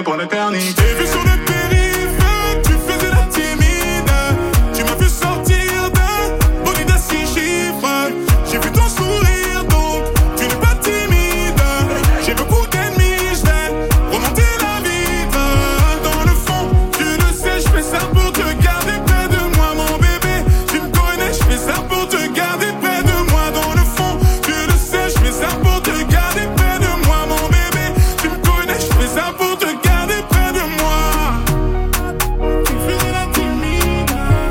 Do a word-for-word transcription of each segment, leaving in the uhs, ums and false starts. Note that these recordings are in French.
pour l'éternité. J'ai vu sur le périph', tu faisais la timide. Tu m'as vu sortir d'un body de six chiffres. J'ai vu ton sourire, donc tu n'es pas timide. J'ai beaucoup d'ennemis, je vais remonter la vitre. Dans le fond, tu le sais, je fais ça pour te garder près de moi, mon bébé. Tu me connais, je fais ça pour te garder près de moi. Dans le fond, tu le sais, je fais ça pour te garder près de moi, mon bébé. Tu me connais, je fais ça pour te garder près de moi. Tu faisais la timide.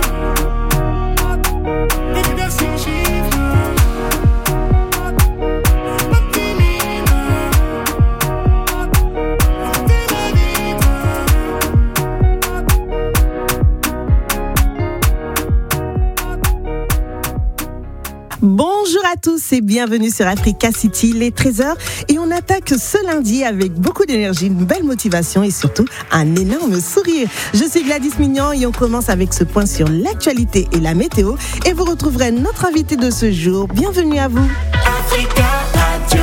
Baby, that's in chiffres. Pas timide. T'es la vitre. Bonjour à tous et bienvenue sur Africa City, les treize heures. Et on attaque ce lundi avec beaucoup d'énergie, une belle motivation et surtout un énorme sourire. Je suis Gladys Mignon et on commence avec ce point sur l'actualité et la météo. Et vous retrouverez notre invité de ce jour. Bienvenue à vous. Africa Radio.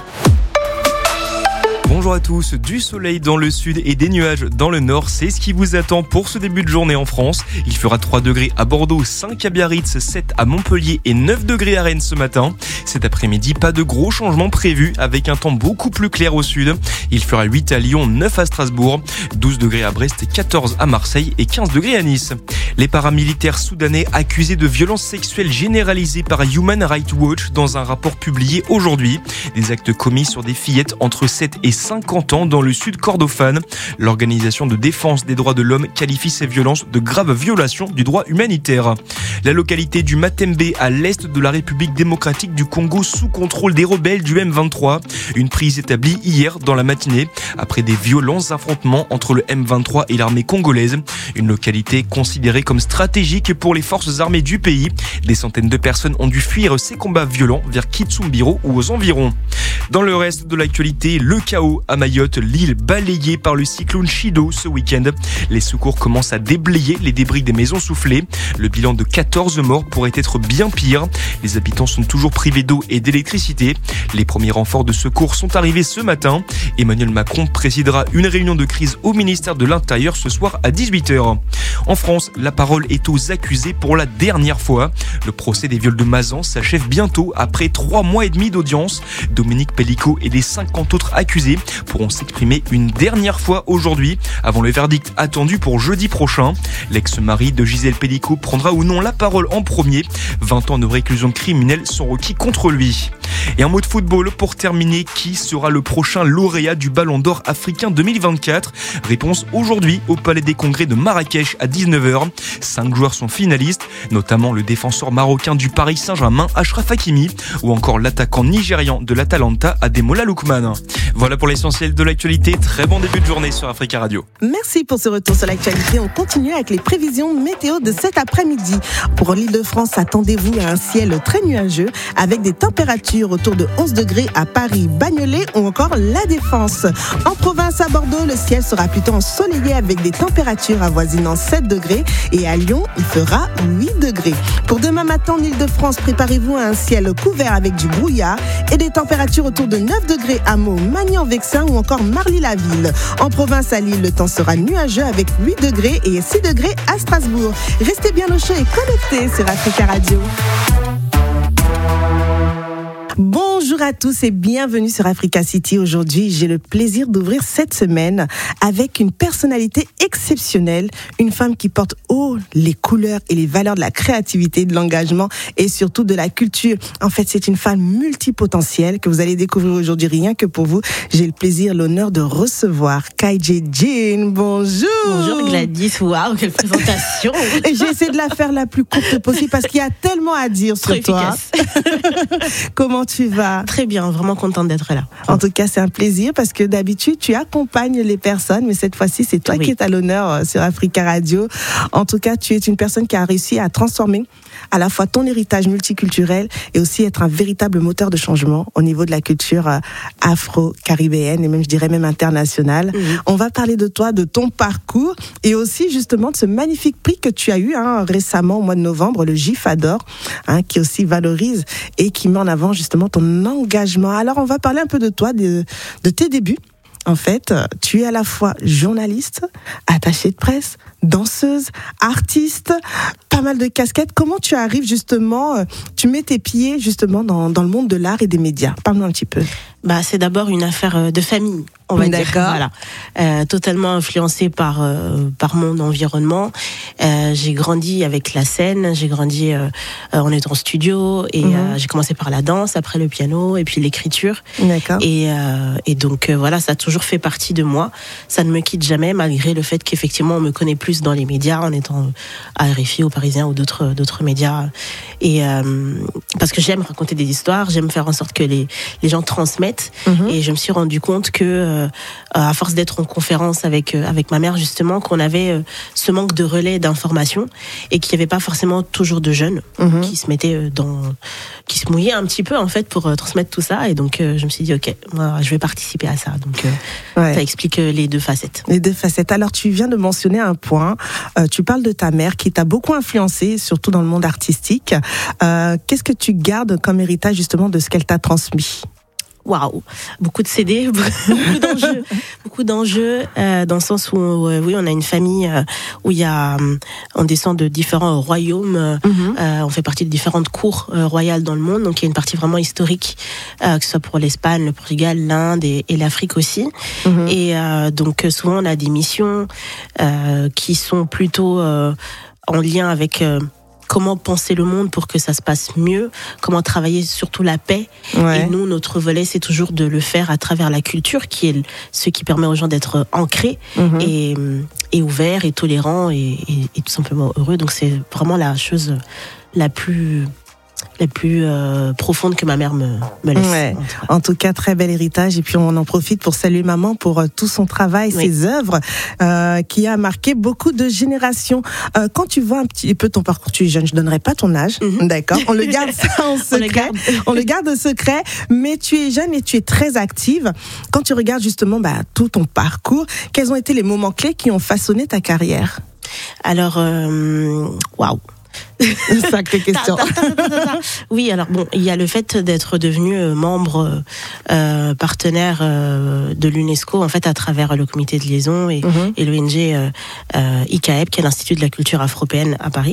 Bonjour à tous, du soleil dans le sud et des nuages dans le nord, c'est ce qui vous attend pour ce début de journée en France. Il fera trois degrés à Bordeaux, cinq à Biarritz, sept à Montpellier et neuf degrés à Rennes ce matin. Cet après-midi, pas de gros changements prévus avec un temps beaucoup plus clair au sud. Il fera huit à Lyon, neuf à Strasbourg, douze degrés à Brest, quatorze à Marseille et quinze degrés à Nice. Les paramilitaires soudanais accusés de violences sexuelles généralisées par Human Rights Watch dans un rapport publié aujourd'hui. Des actes commis sur des fillettes entre sept et cinquante ans dans le sud Kordofan. L'organisation de défense des droits de l'homme qualifie ces violences de graves violations du droit humanitaire. La localité du Matembe à l'est de la République démocratique du Congo sous contrôle des rebelles du M vingt-trois. Une prise établie hier dans la matinée après des violents affrontements entre le M vingt-trois et l'armée congolaise. Une localité considérée comme stratégique pour les forces armées du pays. Des centaines de personnes ont dû fuir ces combats violents vers Kitsumbiro ou aux environs. Dans le reste de l'actualité, le chaos à Mayotte, l'île balayée par le cyclone Chido ce week-end. Les secours commencent à déblayer les débris des maisons soufflées. Le bilan de quatorze morts pourrait être bien pire. Les habitants sont toujours privés d'eau et d'électricité. Les premiers renforts de secours sont arrivés ce matin. Emmanuel Macron présidera une réunion de crise au ministère de l'Intérieur ce soir à dix-huit heures. En France, la parole est aux accusés pour la dernière fois. Le procès des viols de Mazan s'achève bientôt après trois mois et demi d'audience. Dominique Pellico et les cinquante autres accusés pourront s'exprimer une dernière fois aujourd'hui avant le verdict attendu pour jeudi prochain. L'ex-mari de Gisèle Pellico prendra ou non la parole en premier. vingt ans de réclusion criminelle sont requis contre lui. Et un mot de football pour terminer, qui sera le prochain lauréat du Ballon d'Or africain deux mille vingt-quatre? Réponse aujourd'hui au Palais des Congrès de Marrakech à dix-neuf heures. Cinq joueurs sont finalistes, notamment le défenseur marocain du Paris Saint-Germain Achraf Hakimi ou encore l'attaquant nigérian de l'Atalanta Ademola Lookman. Voilà pour l'essentiel de l'actualité. Très bon début de journée sur Africa Radio. Merci pour ce retour sur l'actualité. On continue avec les prévisions météo de cet après-midi. Pour l'Île-de-France, attendez-vous à un ciel très nuageux avec des températures autour de onze degrés à Paris, Bagnolet ou encore La Défense. En province, à Bordeaux, le ciel sera plutôt ensoleillé avec des températures avoisinant sept degrés et à Lyon, il fera huit degrés. Pour demain matin en Île-de-France, préparez-vous à un ciel couvert avec du brouillard et des températures autour de neuf degrés à Meaux, Magnan-Vexin ou encore Marly-la-Ville. En province, à Lille, le temps sera nuageux avec huit degrés et six degrés à Strasbourg. Restez bien au chaud et connectés sur Africa Radio. Bonjour à tous et bienvenue sur Africa City. Aujourd'hui, j'ai le plaisir d'ouvrir cette semaine avec une personnalité exceptionnelle, une femme qui porte haut les couleurs et les valeurs de la créativité, de l'engagement et surtout de la culture. En fait, c'est une femme multipotentielle que vous allez découvrir aujourd'hui. Rien que pour vous, j'ai le plaisir, l'honneur de recevoir Kaidje Jean. Bonjour. Bonjour Gladys, waouh, quelle présentation. Et j'ai essayé de la faire la plus courte possible parce qu'il y a tellement à dire sur Très toi. Comment tu vas? Très bien, vraiment contente d'être là. En tout cas, c'est un plaisir parce que d'habitude, tu accompagnes les personnes, mais cette fois-ci, c'est toi oui. qui es à l'honneur sur Africa Radio. En tout cas, tu es une personne qui a réussi à transformer à la fois ton héritage multiculturel et aussi être un véritable moteur de changement au niveau de la culture afro-caribéenne et même, je dirais, même internationale. Mmh. On va parler de toi, de ton parcours et aussi justement de ce magnifique prix que tu as eu hein, récemment au mois de novembre, le Gifador, hein, qui aussi valorise et qui met en avant justement ton engagement. Alors, on va parler un peu de toi, de, de tes débuts. En fait, tu es à la fois journaliste, attachée de presse, danseuse, artiste, pas mal de casquettes. Comment tu arrives justement, euh, tu mets tes pieds justement dans, dans le monde de l'art et des médias? Parle-nous un petit peu. Bah, c'est d'abord une affaire de famille, on va dire. D'accord. Voilà. Euh, totalement influencée par euh, par mon environnement. Euh, j'ai grandi avec la scène, j'ai grandi euh, en étant en studio et Mhm. euh, j'ai commencé par la danse, après le piano et puis l'écriture. D'accord. Et euh, et donc euh, voilà, ça a toujours fait partie de moi. Ça ne me quitte jamais, malgré le fait qu'effectivement on me connaît plus dans les médias, en étant à R F I, au Parisien ou d'autres d'autres médias. Et euh, parce que j'aime raconter des histoires, j'aime faire en sorte que les les gens transmettent. Mhm. Et je me suis rendu compte que, euh, à force d'être en conférence avec euh, avec ma mère justement, qu'on avait euh, ce manque de relais d'information et qu'il n'y avait pas forcément toujours de jeunes Mhm. qui se mettaient euh, dans, qui se mouillaient un petit peu en fait pour euh, transmettre tout ça. Et donc euh, je me suis dit ok, moi je vais participer à ça. Donc euh, Ouais. ça explique euh, les deux facettes. Les deux facettes. Alors, tu viens de mentionner un point. Euh, tu parles de ta mère qui t'a beaucoup influencé, surtout dans le monde artistique. Euh, qu'est-ce que tu gardes comme héritage justement de ce qu'elle t'a transmis? Waouh, beaucoup de C D, beaucoup d'enjeux, beaucoup d'enjeux euh, dans le sens où euh, oui, on a une famille euh, où il y a, euh, on descend de différents royaumes, euh, Mhm. euh, on fait partie de différentes cours euh, royales dans le monde, donc il y a une partie vraiment historique, euh, que ce soit pour l'Espagne, le Portugal, l'Inde et, et l'Afrique aussi. Mhm. Et euh, donc euh, souvent on a des missions euh, qui sont plutôt euh, en lien avec euh, comment penser le monde pour que ça se passe mieux, comment travailler surtout la paix. Ouais. Et nous, notre volet, c'est toujours de le faire à travers la culture, qui est ce qui permet aux gens d'être ancrés Mhm. et, et ouverts et tolérants et, et, et tout simplement heureux. Donc c'est vraiment la chose la plus la plus euh, profonde que ma mère me, me laisse. Ouais. en tout cas. En tout cas, très bel héritage. Et puis, on en profite pour saluer maman pour euh, tout son travail, Oui. ses œuvres, euh, qui a marqué beaucoup de générations. Euh, quand tu vois un petit peu ton parcours, tu es jeune, je donnerai pas ton âge, Mhm. d'accord? On le garde ça en On le secret. garde. On le garde secret, mais tu es jeune et tu es très active. Quand tu regardes justement bah, tout ton parcours, quels ont été les moments clés qui ont façonné ta carrière? Alors, euh, waouh. Sacrée question. Ta, ta, ta, ta, ta, ta. Oui, alors bon, il y a le fait d'être devenu euh, membre euh, partenaire euh, de l'UNESCO en fait à travers le comité de liaison et, Mhm. et l'O N G euh, euh, I C A E P, qui est l'Institut de la culture afro-européenne à Paris.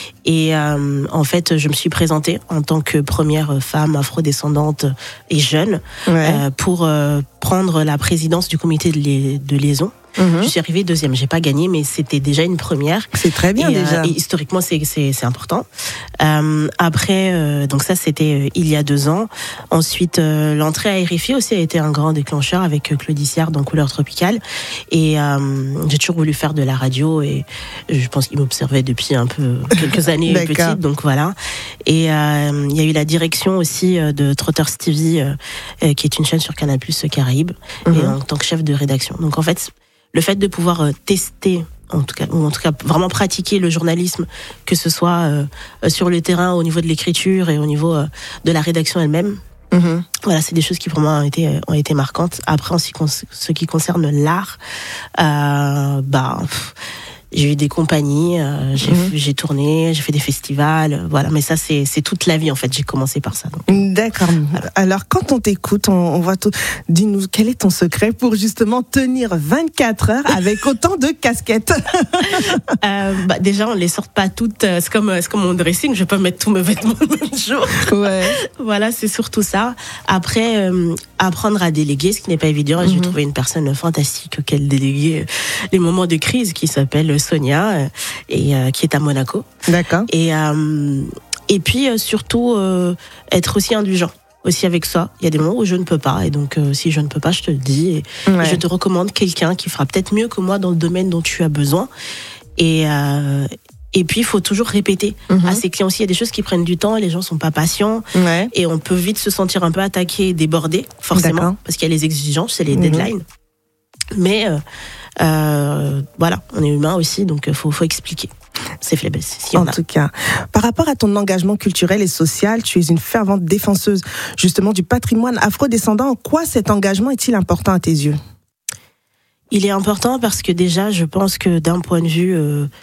Et euh, en fait, je me suis présentée en tant que première femme afrodescendante et jeune Ouais. euh, pour euh, prendre la présidence du comité de, li- de liaison. Mhm. Je suis arrivée deuxième, j'ai pas gagné, mais c'était déjà une première. C'est très bien Et, euh, déjà. et historiquement, c'est c'est c'est important. Euh, après, euh, donc ça, c'était euh, il y a deux ans. Ensuite, euh, l'entrée à R F I aussi a été un grand déclencheur avec euh, Claude Issiard dans Couleur tropicale. Et euh, j'ai toujours voulu faire de la radio et je pense qu'il m'observait depuis un peu quelques années D'accord. petite, donc voilà. Et euh, il y a eu la direction aussi euh, de Trotter Stevie, euh, euh, qui est une chaîne sur Canal Plus Caraïbes, Mhm. et en tant que chef de rédaction. Donc en fait, le fait de pouvoir euh, tester, en tout cas, ou en tout cas vraiment pratiquer le journalisme, que ce soit euh, sur le terrain, au niveau de l'écriture et au niveau euh, de la rédaction elle-même, Mhm. voilà, c'est des choses qui pour moi ont été euh, ont été marquantes. Après, en ce qui, con- ce qui concerne l'art, euh, bah. pff, j'ai eu des compagnies, euh, j'ai Mhm. j'ai tourné, j'ai fait des festivals, euh, voilà. Mais ça, c'est c'est toute la vie en fait. J'ai commencé par ça. donc. D'accord. Alors, quand on t'écoute, on, on voit tout. Dis-nous, quel est ton secret pour justement tenir vingt-quatre heures avec autant de casquettes? Euh, bah, déjà, on les sort pas toutes. euh, C'est comme euh, c'est comme mon dressing. Je vais pas mettre tous mes vêtements le même jour. Ouais. Voilà, c'est surtout ça. Après, euh, apprendre à déléguer, ce qui n'est pas évident. J'ai Mhm. trouvé une personne fantastique auquel déléguer les moments de crise, qui s'appelle Sonia, euh, et euh, qui est à Monaco. D'accord. Et euh, et puis euh, surtout euh, être aussi indulgent. Aussi avec ça, il y a des moments où je ne peux pas, et donc euh, si je ne peux pas, je te le dis, et Ouais. je te recommande quelqu'un qui fera peut-être mieux que moi dans le domaine dont tu as besoin. Et euh, et puis il faut toujours répéter Mhm. à ses clients aussi. Il y a des choses qui prennent du temps, et les gens sont pas patients, Ouais. et on peut vite se sentir un peu attaqué, et débordé, forcément, D'accord. parce qu'il y a les exigences, c'est les Mhm. deadlines. Mais euh, euh, voilà, on est humain aussi, donc il faut faut expliquer ses faiblesses. s'il y en En a. tout cas, par rapport à ton engagement culturel et social, tu es une fervente défenseuse justement du patrimoine afrodescendant. En quoi cet engagement est-il important à tes yeux? Il est important parce que déjà, je pense que d'un point de vue euh,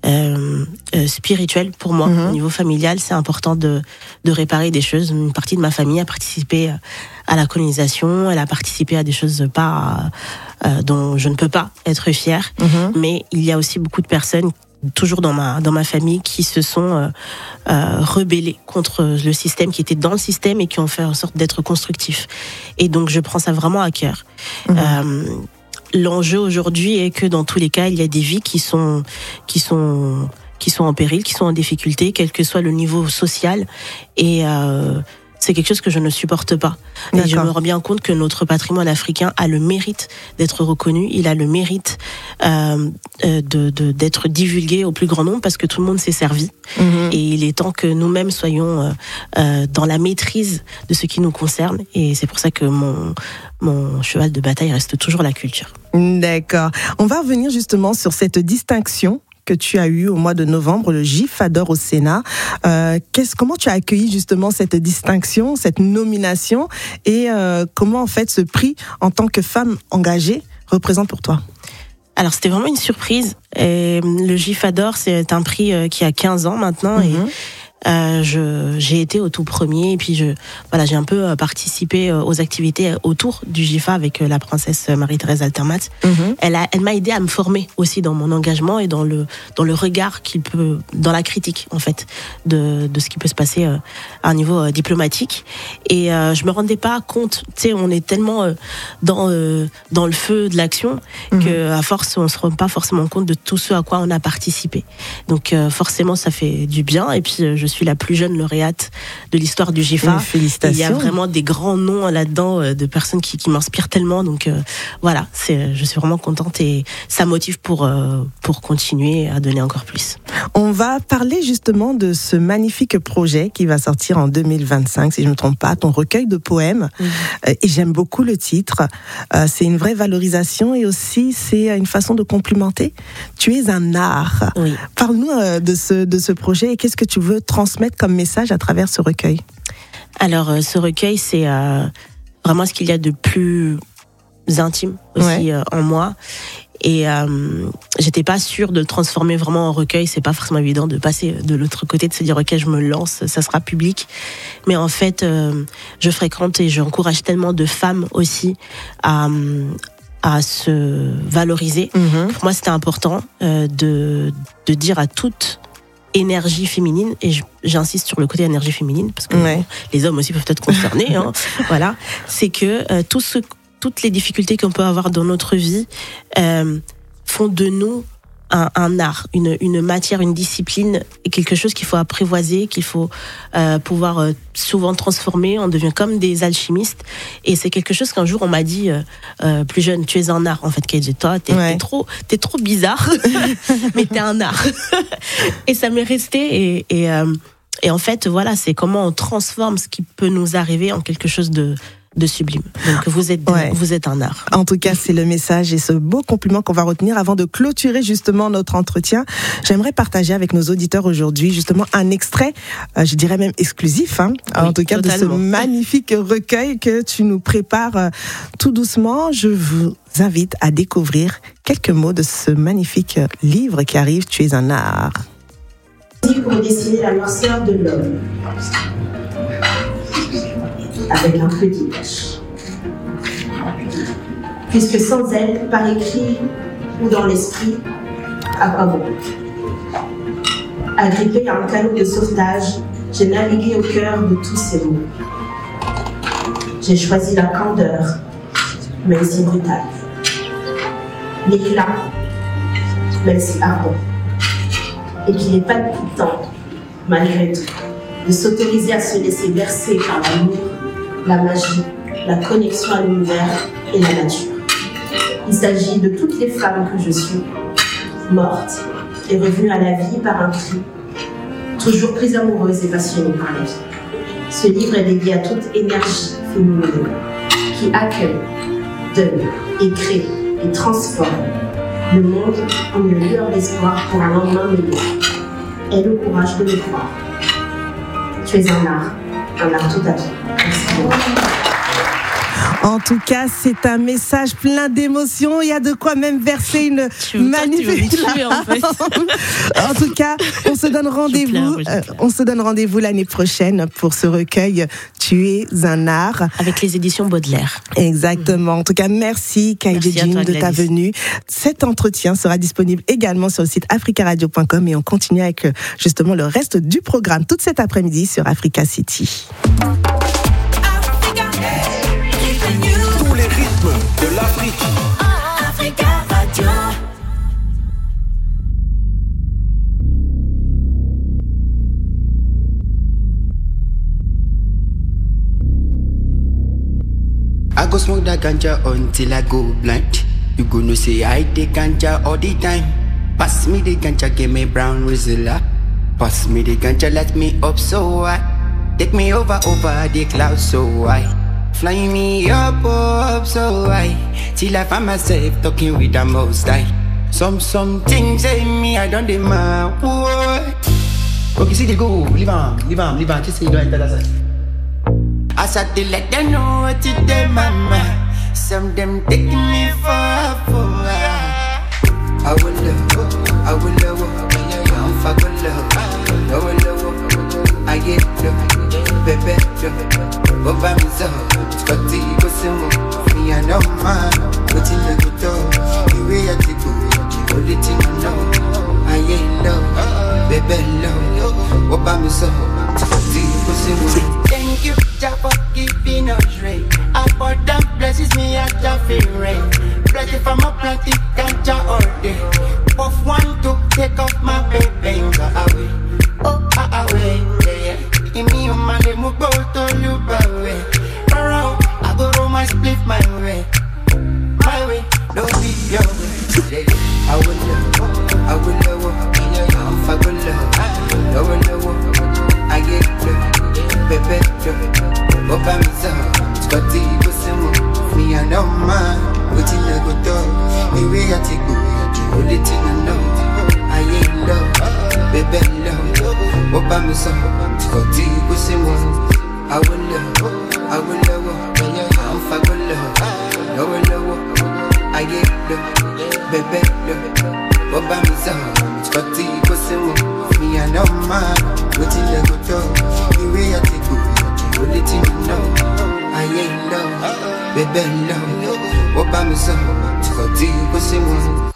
euh, euh, spirituel pour moi. Mm-hmm. Au niveau familial, c'est important de, de réparer des choses. Une partie de ma famille a participé à la colonisation, elle a participé à des choses pas euh, dont je ne peux pas être fière. Mm-hmm. Mais il y a aussi beaucoup de personnes toujours dans ma dans ma famille qui se sont euh, euh, rebellés contre le système, qui étaient dans le système et qui ont fait en sorte d'être constructifs. Et donc je prends ça vraiment à cœur. Mmh. Euh, l'enjeu aujourd'hui est que dans tous les cas, il y a des vies qui sont qui sont qui sont en péril, qui sont en difficulté, quel que soit le niveau social. Et euh, c'est quelque chose que je ne supporte pas. Et je me rends bien compte que notre patrimoine africain a le mérite d'être reconnu, il a le mérite euh, de, de, d'être divulgué au plus grand nombre parce que tout le monde s'est servi. Mmh. Et il est temps que nous-mêmes soyons euh, euh, dans la maîtrise de ce qui nous concerne. Et c'est pour ça que mon, mon cheval de bataille reste toujours la culture. D'accord. On va revenir justement sur cette distinction que tu as eu au mois de novembre, le Gifador au Sénat. Euh, qu'est-ce, comment tu as accueilli justement cette distinction, cette nomination et euh, comment en fait ce prix en tant que femme engagée représente pour toi? Alors c'était vraiment une surprise. Et le Gifador, c'est un prix qui a quinze ans maintenant. Mm-hmm. Et Euh, je, j'ai été au tout premier et puis je, voilà, j'ai un peu participé aux activités autour du GIFA avec la princesse Marie-Thérèse Altermat. Mm-hmm. Elle a, elle m'a aidé à me former aussi dans mon engagement et dans le, dans le regard qu'il peut, dans la critique en fait de, de ce qui peut se passer à un niveau diplomatique. Et euh, je me rendais pas compte, tu sais, on est tellement dans euh, dans le feu de l'action mm-hmm. que à force on se rend pas forcément compte de tout ce à quoi on a participé. Donc euh, forcément ça fait du bien et puis je Je suis la plus jeune lauréate de l'histoire du GIFA. Félicitations. Il y a vraiment des grands noms là-dedans de personnes qui, qui m'inspirent tellement. Donc euh, voilà, c'est, je suis vraiment contente et ça motive pour, euh, pour continuer à donner encore plus. On va parler justement de ce magnifique projet qui va sortir en deux mille vingt-cinq, si je ne me trompe pas, ton recueil de poèmes. Mmh. Euh, et j'aime beaucoup le titre. Euh, c'est une vraie valorisation et aussi c'est une façon de complimenter. Tu es un art. Oui. Parle-nous euh, de ce, de ce projet et qu'est-ce que tu veux transmettre comme message à travers ce recueil? Alors, euh, ce recueil, c'est euh, vraiment ce qu'il y a de plus intime aussi ouais. euh, en moi. Et euh, j'étais pas sûre de le transformer vraiment en recueil. C'est pas forcément évident de passer de l'autre côté, de se dire ok, je me lance, ça sera public. Mais en fait, euh, je fréquente et j'encourage tellement de femmes aussi à à se valoriser. Mm-hmm. Pour moi, c'était important euh, de de dire à toutes énergie féminine, et j'insiste sur le côté énergie féminine parce que ouais. bon, les hommes aussi peuvent être concernés. hein, voilà, c'est que euh, tout ce, toutes les difficultés qu'on peut avoir dans notre vie euh, font de nous un, un art, une, une matière, une discipline, et quelque chose qu'il faut apprivoiser, qu'il faut euh, pouvoir euh, souvent transformer. On devient comme des alchimistes, et c'est quelque chose qu'un jour on m'a dit euh, euh, plus jeune, tu es un art en fait, Keidje, toi t'es, ouais. t'es trop, t'es trop bizarre, mais t'es un art. Et ça m'est resté, et, et, euh, et en fait voilà, c'est comment on transforme ce qui peut nous arriver en quelque chose de de sublime. Donc vous êtes, ouais. vous êtes un art. En tout cas, c'est le message et ce beau compliment qu'on va retenir avant de clôturer justement notre entretien. J'aimerais partager avec nos auditeurs aujourd'hui justement un extrait, euh, je dirais même exclusif, hein, oui, en tout cas totalement. De ce magnifique recueil que tu nous prépares euh, tout doucement. Je vous invite à découvrir quelques mots de ce magnifique livre qui arrive, Tu es un art. Pour dessiner la noirceur de l'homme. Avec un peu d'image. Puisque sans elle, par écrit ou dans l'esprit, à quoi bon? Agrippé à un canot de sauvetage, j'ai navigué au cœur de tous ces mots. J'ai choisi la candeur, même si brutale. L'éclat, même si ardent. Et qu'il n'est pas tout le temps, malgré tout, de s'autoriser à se laisser bercer par l'amour, la magie, la connexion à l'univers et la nature. Il s'agit de toutes les femmes que je suis, mortes et revenues à la vie par un cri, toujours plus amoureuses et passionnées par la vie. Ce livre est dédié à toute énergie féminine qui accueille, donne et crée et transforme le monde en une lueur d'espoir pour un lendemain meilleur. Aie le courage de le croire. Tu es un art, un art tout à fait. Merci. En tout cas, c'est un message plein d'émotions. Il y a de quoi même verser une magnifique larme. En, fait. En tout cas, on se donne rendez-vous. Pleure, euh, on se donne rendez-vous l'année prochaine pour ce recueil Tu es un art avec les éditions Baudelaire. Exactement. En tout cas, merci Kaïdé Jean de ta venue. Cet entretien sera disponible également sur le site africa radio point com et on continue avec justement le reste du programme toute cet après-midi sur Africa City. Tous les rythmes de l'Afrique. Africa Radio. I go smoke that ganja until I go blind. You gonna say I take ganja all the time. Pass me the ganja, give me brown Rizla. Pass me the ganja, let me up so high. Take me over, over the clouds so high. Fly me up, up so high. Till I find myself talking with the most high. Some, some things say me, I don't demand. What? Okay, see they go, leave on, leave on, leave on. Just say you don't enter that side. I said to let them know what to do, mama. Some them taking me for a fool. I will love, I will love, I'm fucking love. I will love, I get love, baby love. Over me so, Scotty go some me I know man. What in the good dog, the way I take away, the only thing I know. I ain't love, baby love. Over me so, Scotty go some. Thank you, Jah, for giving us rain. I bought them blesses me at the feel rain. Bless it from a plenty ganja all day. Puff one to take off my baby. Go away, oh away, yeah. In me, you man, they move go to you, away. Around, I go to my split my way. My way, don't be your way. I will love, I will love, I'm fucking love. I will love, I get love. Baby, Opa me so, Scotty go some me I know man. What in the good dog, the way I take away, the only thing I know. I ain't love, baby love. Opa me so, Scotty go some. I will love, I will love, I'm fucking love. I will love, I get love, baby love. Opa me so, Scotty go some me I know man. What in the good dog, the way I take away. Only thing you know, I ain't love, baby love. What about me so? Scotty, go c'est moi.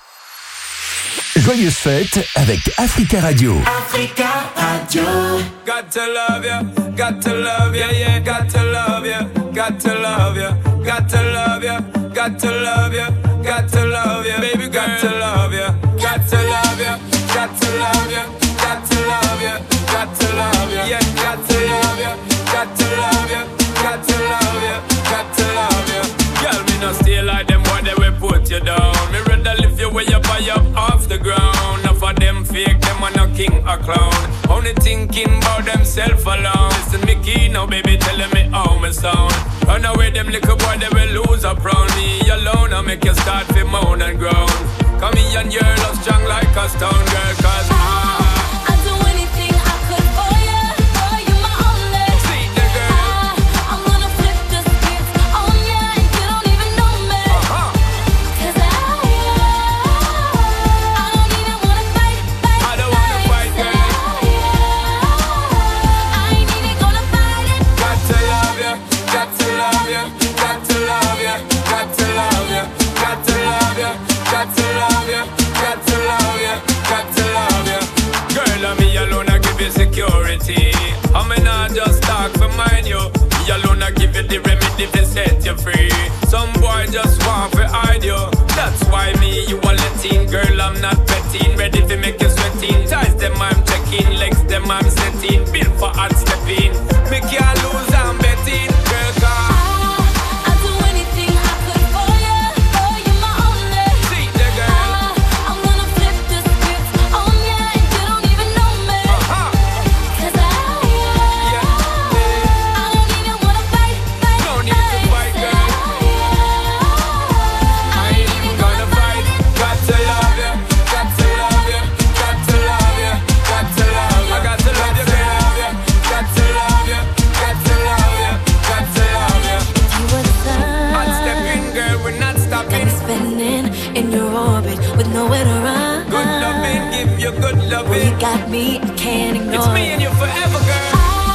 Joyeuse fête avec Africa Radio. Africa Radio. Got to love ya, got to love ya, yeah, got to love ya, got to love ya, got to love ya, got to love ya, got to love ya, baby, got to love ya, got to love ya, got to love ya, got to love ya, got to love ya, yeah, got to love ya. Got to love ya, got to love ya, got to love ya. Girl, me no stay like them boy, they will put you down. Me rather lift you way up high up off the ground. Enough of them fake, them are no king or clown. Only thinking about themself alone. Listen me key now, baby, telling me how me sound. Run away them little boy, they will lose up round me alone. I make you start to moan and groan. Come here and you're love strong like a stone girl, cause ah. I mean, I just talk for mine, you. Me alone, I give you the remedy to set you free. Some boy just want to hide you. That's why me, you are letting. Girl, I'm not petting. Ready to make you sweating. Ties them, I'm checking. Legs them, I'm setting. Built for hard stepping. Make you lose, I'm betting. Girl, come. Got to love with nowhere to run. Good loving, give you good loving. Well, you got me, I can't ignore. It's me and you forever, girl.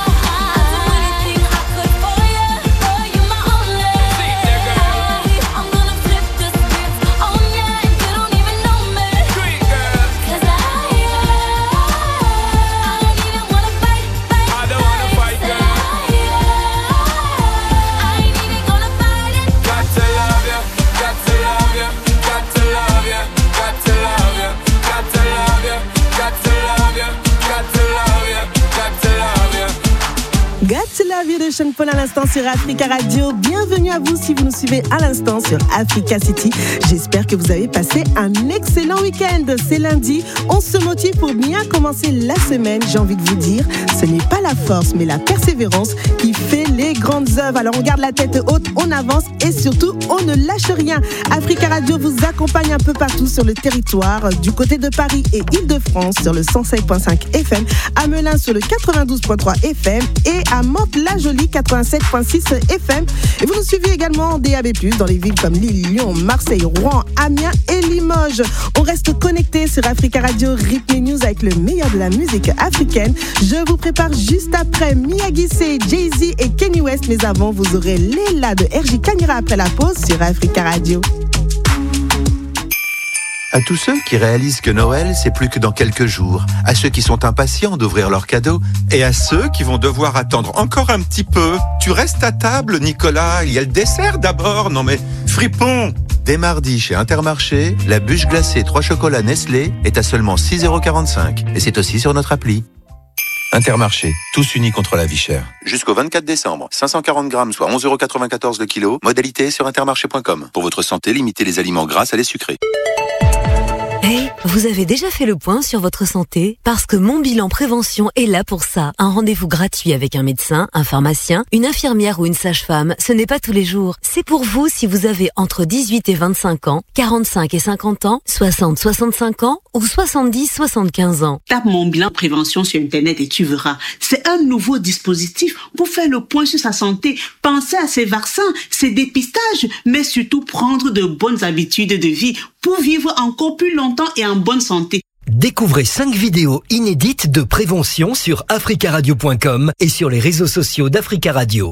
Got to Love You de Sean Paul à l'instant sur Africa Radio. Bienvenue à vous si vous nous suivez à l'instant sur Africa City. J'espère que vous avez passé un excellent week-end. C'est lundi, on se motive pour bien commencer la semaine. J'ai envie de vous dire, ce n'est pas la force mais la persévérance qui fait les grandes œuvres. Alors on garde la tête haute, on avance et surtout on ne lâche rien. Africa Radio vous accompagne un peu partout sur le territoire, du côté de Paris et Île-de-France sur le cent cinq virgule cinq F M, à Melun sur le quatre-vingt-douze virgule trois F M et à Mantes-la-Jolie quatre-vingt-sept virgule six F M. Et vous nous suivez également en D A B plus, dans les villes comme Lille, Lyon, Marseille, Rouen, Amiens et Limoges. On reste connecté sur Africa Radio Rythme et News avec le meilleur de la musique africaine. Je vous prépare juste après Mia Guissé, Jay-Z et Kanye West. Mais avant, vous aurez Léla de R J Kanira après la pause sur Africa Radio. À tous ceux qui réalisent que Noël, c'est plus que dans quelques jours, à ceux qui sont impatients d'ouvrir leurs cadeaux, et à ceux qui vont devoir attendre encore un petit peu. Tu restes à table, Nicolas, il y a le dessert d'abord, non mais fripon. Dès mardi, chez Intermarché, la bûche glacée trois chocolats Nestlé est à seulement six euros quarante-cinq, et c'est aussi sur notre appli. Intermarché, tous unis contre la vie chère. Jusqu'au vingt-quatre décembre, cinq cent quarante grammes, soit onze euros quatre-vingt-quatorze le kilo. Modalité sur intermarché point com. Pour votre santé, limitez les aliments gras à les sucrés. Hey, vous avez déjà fait le point sur votre santé? Parce que Mon Bilan Prévention est là pour ça. Un rendez-vous gratuit avec un médecin, un pharmacien, une infirmière ou une sage-femme. Ce n'est pas tous les jours. C'est pour vous si vous avez entre dix-huit et vingt-cinq ans, quarante-cinq et cinquante ans, soixante, soixante-cinq ans ou soixante-dix, soixante-quinze ans. Tape Mon Bilan Prévention sur Internet et tu verras. C'est un nouveau dispositif pour faire le point sur sa santé. Pensez à ces vaccins, ces dépistages, mais surtout prendre de bonnes habitudes de vie pour vivre encore plus longtemps et en bonne santé. Découvrez cinq vidéos inédites de prévention sur africa radio point com et sur les réseaux sociaux d'Africa Radio.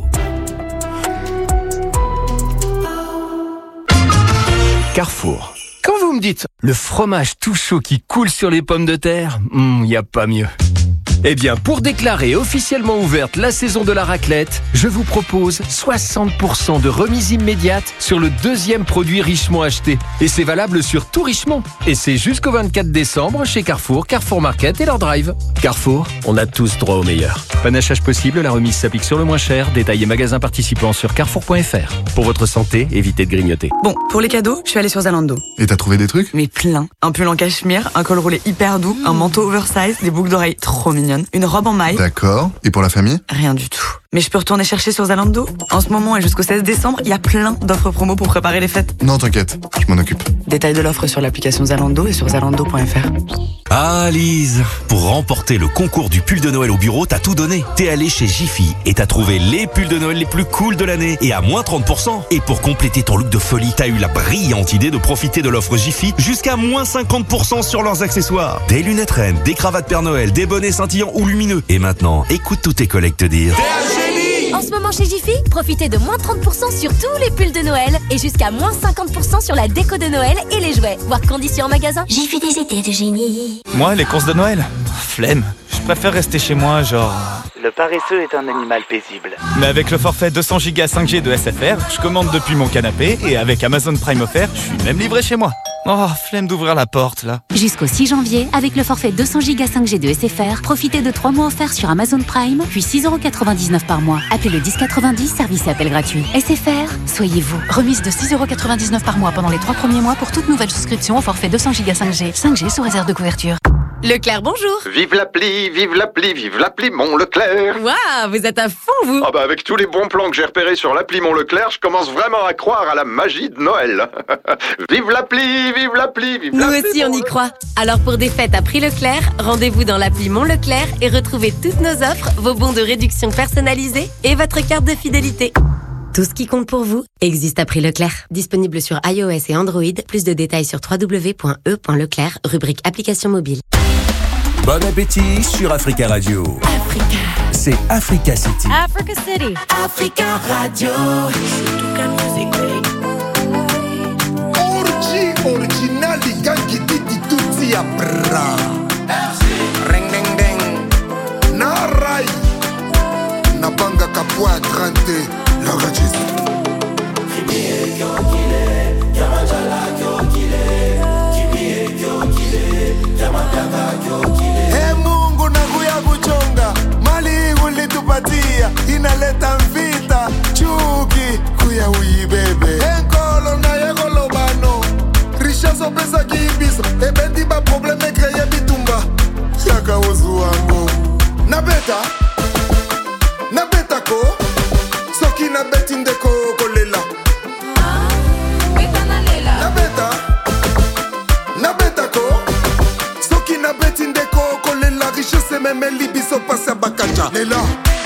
Carrefour. Quand vous me dites le fromage tout chaud qui coule sur les pommes de terre, il mmh, n'y a pas mieux. Eh bien, pour déclarer officiellement ouverte la saison de la raclette, je vous propose soixante pour cent de remise immédiate sur le deuxième produit Richemont acheté. Et c'est valable sur tout Richemont. Et c'est jusqu'au vingt-quatre décembre chez Carrefour, Carrefour Market et leur drive. Carrefour, on a tous droit au meilleur. Panachage possible, la remise s'applique sur le moins cher. Détails et magasins participants sur carrefour point f r. Pour votre santé, évitez de grignoter. Bon, pour les cadeaux, je suis allée sur Zalando. Et t'as trouvé des trucs? Mais plein. Un pull en cachemire, un col roulé hyper doux, mmh. un manteau oversize, des boucles d'oreilles trop mignonnes, une robe en maille. D'accord. Et pour la famille? Rien du tout. Mais je peux retourner chercher sur Zalando. En ce moment et jusqu'au seize décembre, il y a plein d'offres promo pour préparer les fêtes. Non, t'inquiète, je m'en occupe. Détails de l'offre sur l'application Zalando et sur zalando point f r. Ah Lise, pour remporter le concours du pull de Noël au bureau, t'as tout donné. T'es allé chez Jiffy et t'as trouvé les pulls de Noël les plus cool de l'année et à moins trente pour cent. Et pour compléter ton look de folie, t'as eu la brillante idée de profiter de l'offre Jiffy jusqu'à moins cinquante pour cent sur leurs accessoires. Des lunettes reines, des cravates Père Noël, des bonnets scintillants ou lumineux. Et maintenant, écoute tous tes collègues te dire... En ce moment chez Jiffy, profitez de moins trente pour cent sur tous les pulls de Noël et jusqu'à moins cinquante pour cent sur la déco de Noël et les jouets. Voir conditions en magasin. Jiffy, des étés de génie. Moi, les courses de Noël, flemme. Je préfère rester chez moi, genre... Le paresseux est un animal paisible. Mais avec le forfait deux cents gigas cinq G de S F R, je commande depuis mon canapé et avec Amazon Prime offert, je suis même livré chez moi. Oh, flemme d'ouvrir la porte, là. Jusqu'au six janvier, avec le forfait deux cents gigas cinq G de S F R, profitez de trois mois offerts sur Amazon Prime, puis six euros quatre-vingt-dix-neuf par mois. Appelez le dix quatre-vingt-dix, service et appel gratuit. S F R, soyez vous. Remise de six euros quatre-vingt-dix-neuf par mois pendant les trois premiers mois pour toute nouvelle souscription au forfait deux cents gigas cinq G. cinq G sous réserve de couverture. Leclerc, bonjour. Vive l'appli, vive l'appli, vive l'appli Mon Leclerc. Waouh, vous êtes à fond, vous. Ah bah avec tous les bons plans que j'ai repérés sur l'appli Mon Leclerc, je commence vraiment à croire à la magie de Noël. Vive l'appli, vive l'appli, vive Nous l'appli. Nous aussi, on y croit. Alors pour des fêtes à prix Leclerc, rendez-vous dans l'appli Mon Leclerc et retrouvez toutes nos offres, vos bons de réduction personnalisés et votre carte de fidélité. Tout ce qui compte pour vous existe à prix Leclerc. Disponible sur iOS et Android. Plus de détails sur w w w point e point leclerc, rubrique application mobile. Bon appétit sur Africa Radio. Africa. C'est Africa City. Africa City. Africa Radio. Orgi original di gangi di tutti a bra. Ring ding ding. Na rai. Na banga kapwa trente. La ragis. Kimie kyokile. Yamajala kyokile. Kimie kyokile. Yamapyaga kyokile. Hey Mungu na kuya kuchonga. Mali ulitupatia. Inaleta mvita. Chuki kuya uibebe. Enkolo na yegolo bano. Rishazo pesa kibiso. Ebendi ba probleme kreye bitumba. Yaka ozu wango. Na beta. Na beta ko. Soki na beti ndeko kolela. Beta na lela. Na beta. Na beta ko. Soki na beti ndeko kolela. Richesse meme libiso pasa bakacha. Lela.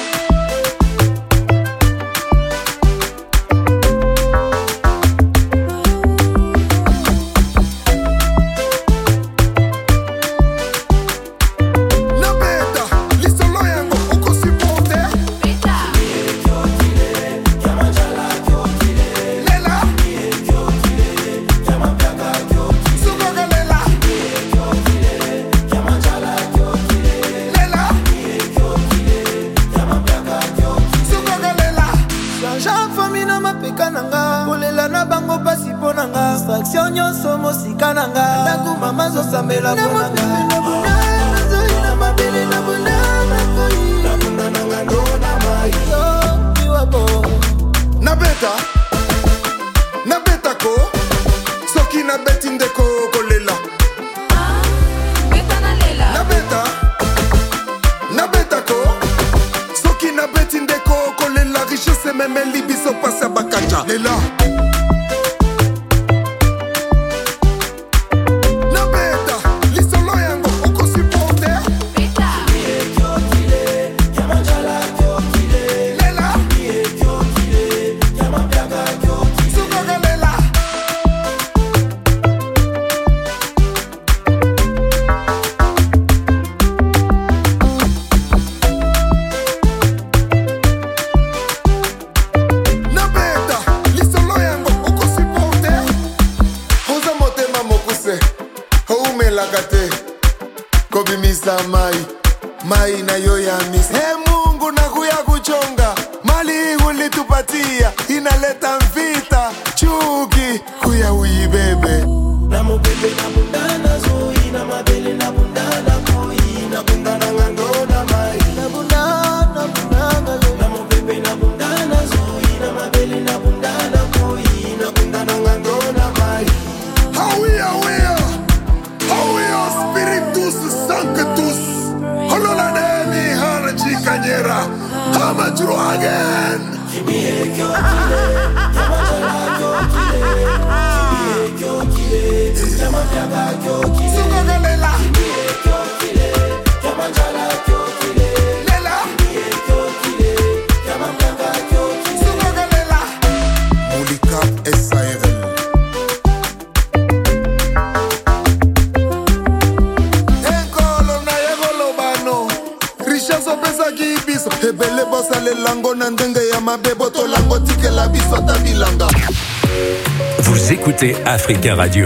Vous écoutez Africa Radio.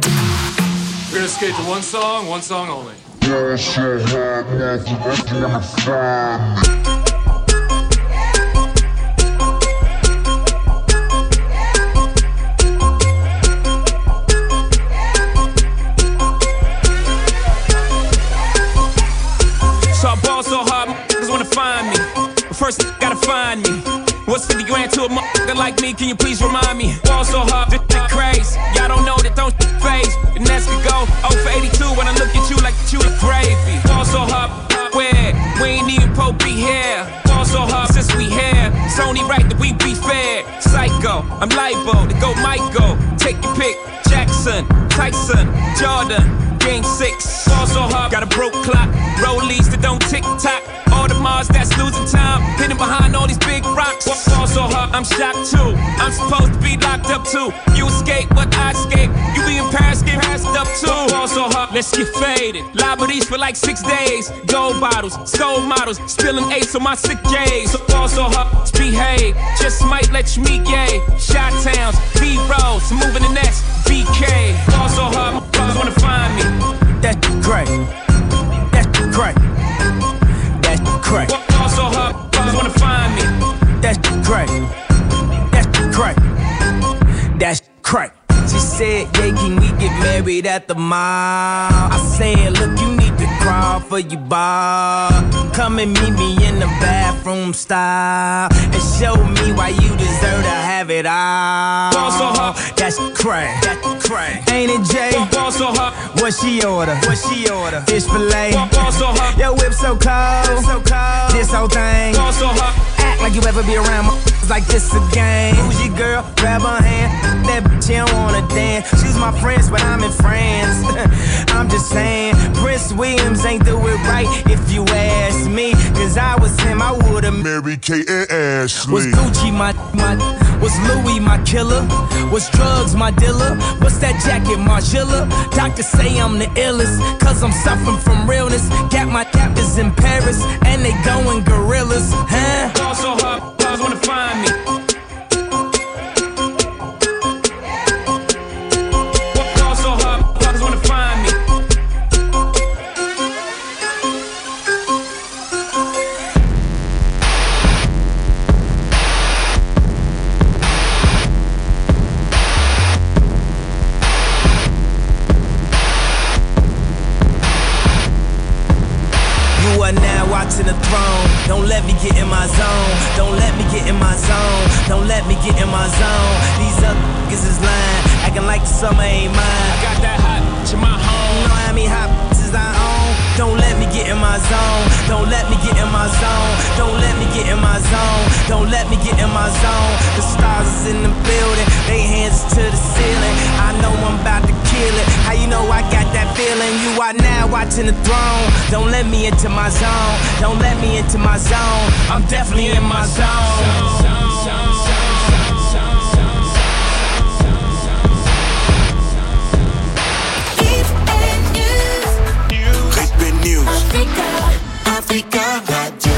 We're gonna skate to one song, one song only. So I ball so hard, motherfuckers wanna find me. But first, gotta find me. What's fifty grand to a motherfucker like me? Can you please remind me? Ball so hard, this shit crazy. Y'all don't know that don't phase. The Nets could go oh for eighty-two when I look at you like you look gravy. Ball so hard, where? We ain't even Pope be here. Ball so hard since we here. It's only right that we be fair. Psycho, I'm libo to go Michael. Take your pick. Jackson, Tyson, Jordan. game six. Ball so hard, got a broke clock. Rollies that don't tick tock. All the Mars that's losing time. Hidden behind all these big rocks. Ball so hard, I'm shocked too. I'm supposed to be locked up too. You escape, but I escape. You be in Paris, get passed up too. Ball so hard, let's get faded. Liberties for like six days. Gold bottles, skull models. Spilling ace on my sick days. So ball so hard, behave. Just might let you meet gay. Shot towns, B-rolls, moving the next B K. Ball so hard, motherfuckers wanna find me. That's great. That's great. That's great. Ball so hard, motherfuckers wanna find me. That's great. That's great. That's great. She said, yeah, can we get married at the mall? I said, look, you need to crawl for your bar. Come and meet me in the bathroom style and show me why you deserve to have it all. Ball so hard, that's crack, that's crack. Ain't it, Jay? Ball so hard, what she order? What she order? Fish fillet. Ball so hard, your whip so cold, so cold. This whole thing. Ball so hard, act like you ever be around my like this again. Who's your girl? Grab her hand. That bitch, she don't wanna dance. She's my friends, but I'm in France. I'm just saying, Prince Williams ain't do it right if you ask me. Cause I was him, I would've married Kate and Ashley. Was Gucci my, my, was Louis my killer? Was drugs my dealer? What's that jacket, Margiela? Doctors say I'm the illest, cause I'm suffering from realness. Got my captors in Paris, and they going gorillas, huh? Ball so hard, guys wanna find me. Ball so hard, guys wanna find me. You are now watching the throne. Don't let me get in my zone. Don't let me get in my zone. Don't let me get in my zone. These other niggas is lying, acting like the summer ain't mine. I got that hot to my home. You know how many hot bitches I own. Don't let me get in my zone. Don't let me get in my zone. Don't let me get in my zone. Don't let me get in my zone. The stars is in the building. They hands to the ceiling. I know I'm about to kill it. How you know I got that feeling? You are now watching the throne. Don't let me into my zone. Don't let me into my zone. I'm definitely in my zone. Africa Radio.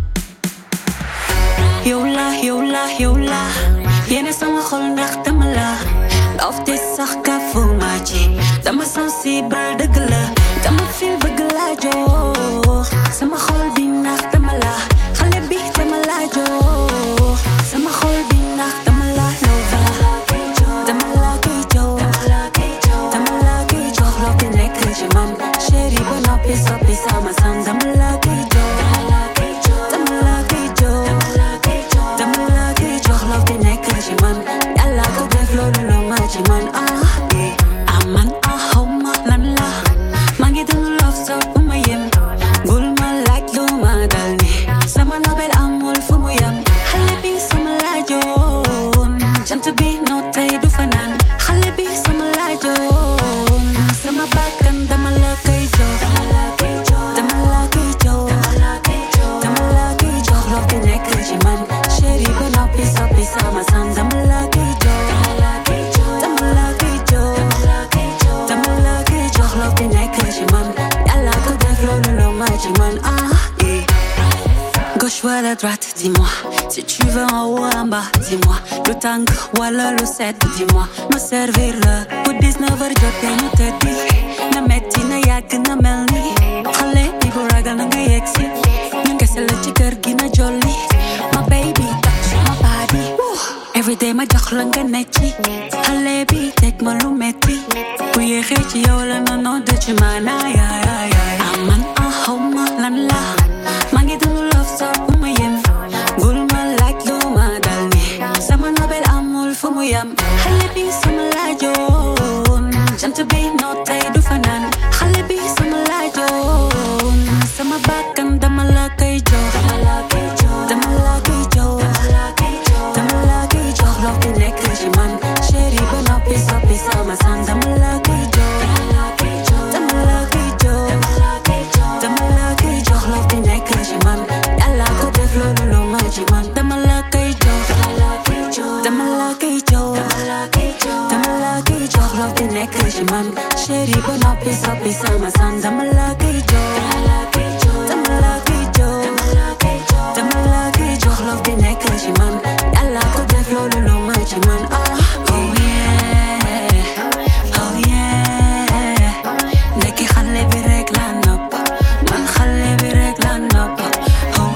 Yola, yola, yola. Yene sama khol ndax dama la. Of this sax ka fu ma ci. Dama sensible deug la. Dama feel bëgg la jox. Sama xol bi ndax dama la. Xale bi dama la jox. Sama xol bi ndax dama la lova. Dama la koy jox. Dama la koy jox lo bi nekk ci man. Chérie ba noppi soppi sama sam. Dama la koy jox. Dama la koy jox. Dama la koy jox lo bi nekk ci man. Yàlla ko def loolu lo ma ci man. Ah, ah man ah xaw ma lan la. Maa ngi dund love so bu ma yem. Bul ma laaj lu ma dal ni. Sama nobel amul fu mu yem. Xale bi sama laajoon. Jant bi noo tey du fanaan. Xale bi sama laajoon. Sama bakkan dama la koy jox. Dama la koy jox. Dama la koy jox. Dama la koy jox loo fi nekk ci man. Chérie ba noppi soppi sama sam. Dama la koy jox. Dama la koy jox. Dama la koy jox loo fi nekk ci man. Yàlla ko def loolu loo ma ci man. Ah, yeah. Gauche ou à la droite, dis-moi. Si tu veux en haut, en bas, dis-moi. Le tang, wala le set, dis-moi. Me servir le pour dix-neuf heures jotee ñu tëddi. Na metti na yàgg na mel ni. Xale bi bu ragal na nga yegsi. Ñu kese la ci kër gi na jolli. My baby, touch my body. Every day ma jox la nga ne ci. Xale bi teg ma lu metti. Bu yéexee ci yow la na noo de ci man. Ay ay ay ay. Aman ah xaw ma lan la. Maa ngi dund love so bu ma yem. Bul ma laaj lu ma dal ni. Sama nobel amul fu mu yem. Xale bi sama laajoon. Jant bi noo tey du fanaan. Xale bi sama laajoon. Sama bakkan dama la koy jox. Dama la koy jox. Dama la koy jox. Dama la koy jox loo fi nekk ci man. Chérie ba noppi soppi sama san. Dama la koy jox. Dama papi sama san dama la kay jox dama la kay jox dama la kay jox love bi nekk ci man yàlla ko def loolu loo ma ci man oh yeah oh yeah ndekki xale bi rek la nopp man xale bi rek la nopp oh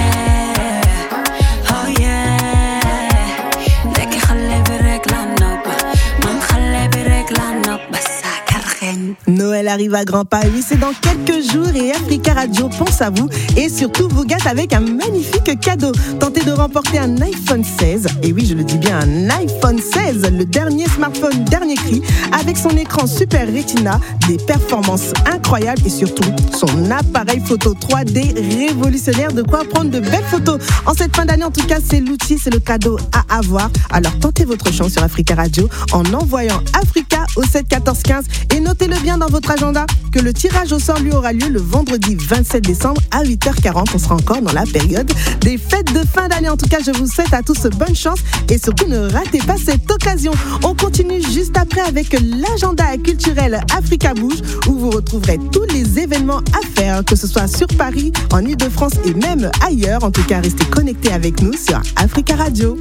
yeah oh yeah ndekki xale bi rek la nopp man xale bi rek la nopp. Noël arrive à grands pas, oui, c'est dans quelques jours et Africa Radio pense à vous et surtout vous gâte avec un magnifique cadeau. Tentez de remporter un iPhone seize, et oui, je le dis bien, un iPhone seize, le dernier smartphone dernier cri, avec son écran Super Retina, des performances incroyables et surtout son appareil photo trois D révolutionnaire, de quoi prendre de belles photos. En cette fin d'année, en tout cas, c'est l'outil, c'est le cadeau à avoir. Alors tentez votre chance sur Africa Radio en envoyant Africa au sept quatorze quinze et notez-le bien dans votre agenda que le tirage au sort lui aura lieu le vendredi vingt-sept décembre à huit heures quarante. On sera encore dans la période des fêtes de fin d'année. En tout cas, je vous souhaite à tous bonne chance et surtout ne ratez pas cette occasion. On continue juste après avec l'agenda culturel Africa Bouge où vous retrouverez tous les événements à faire, que ce soit sur Paris, en Ile-de-France et même ailleurs. En tout cas, restez connectés avec nous sur Africa Radio.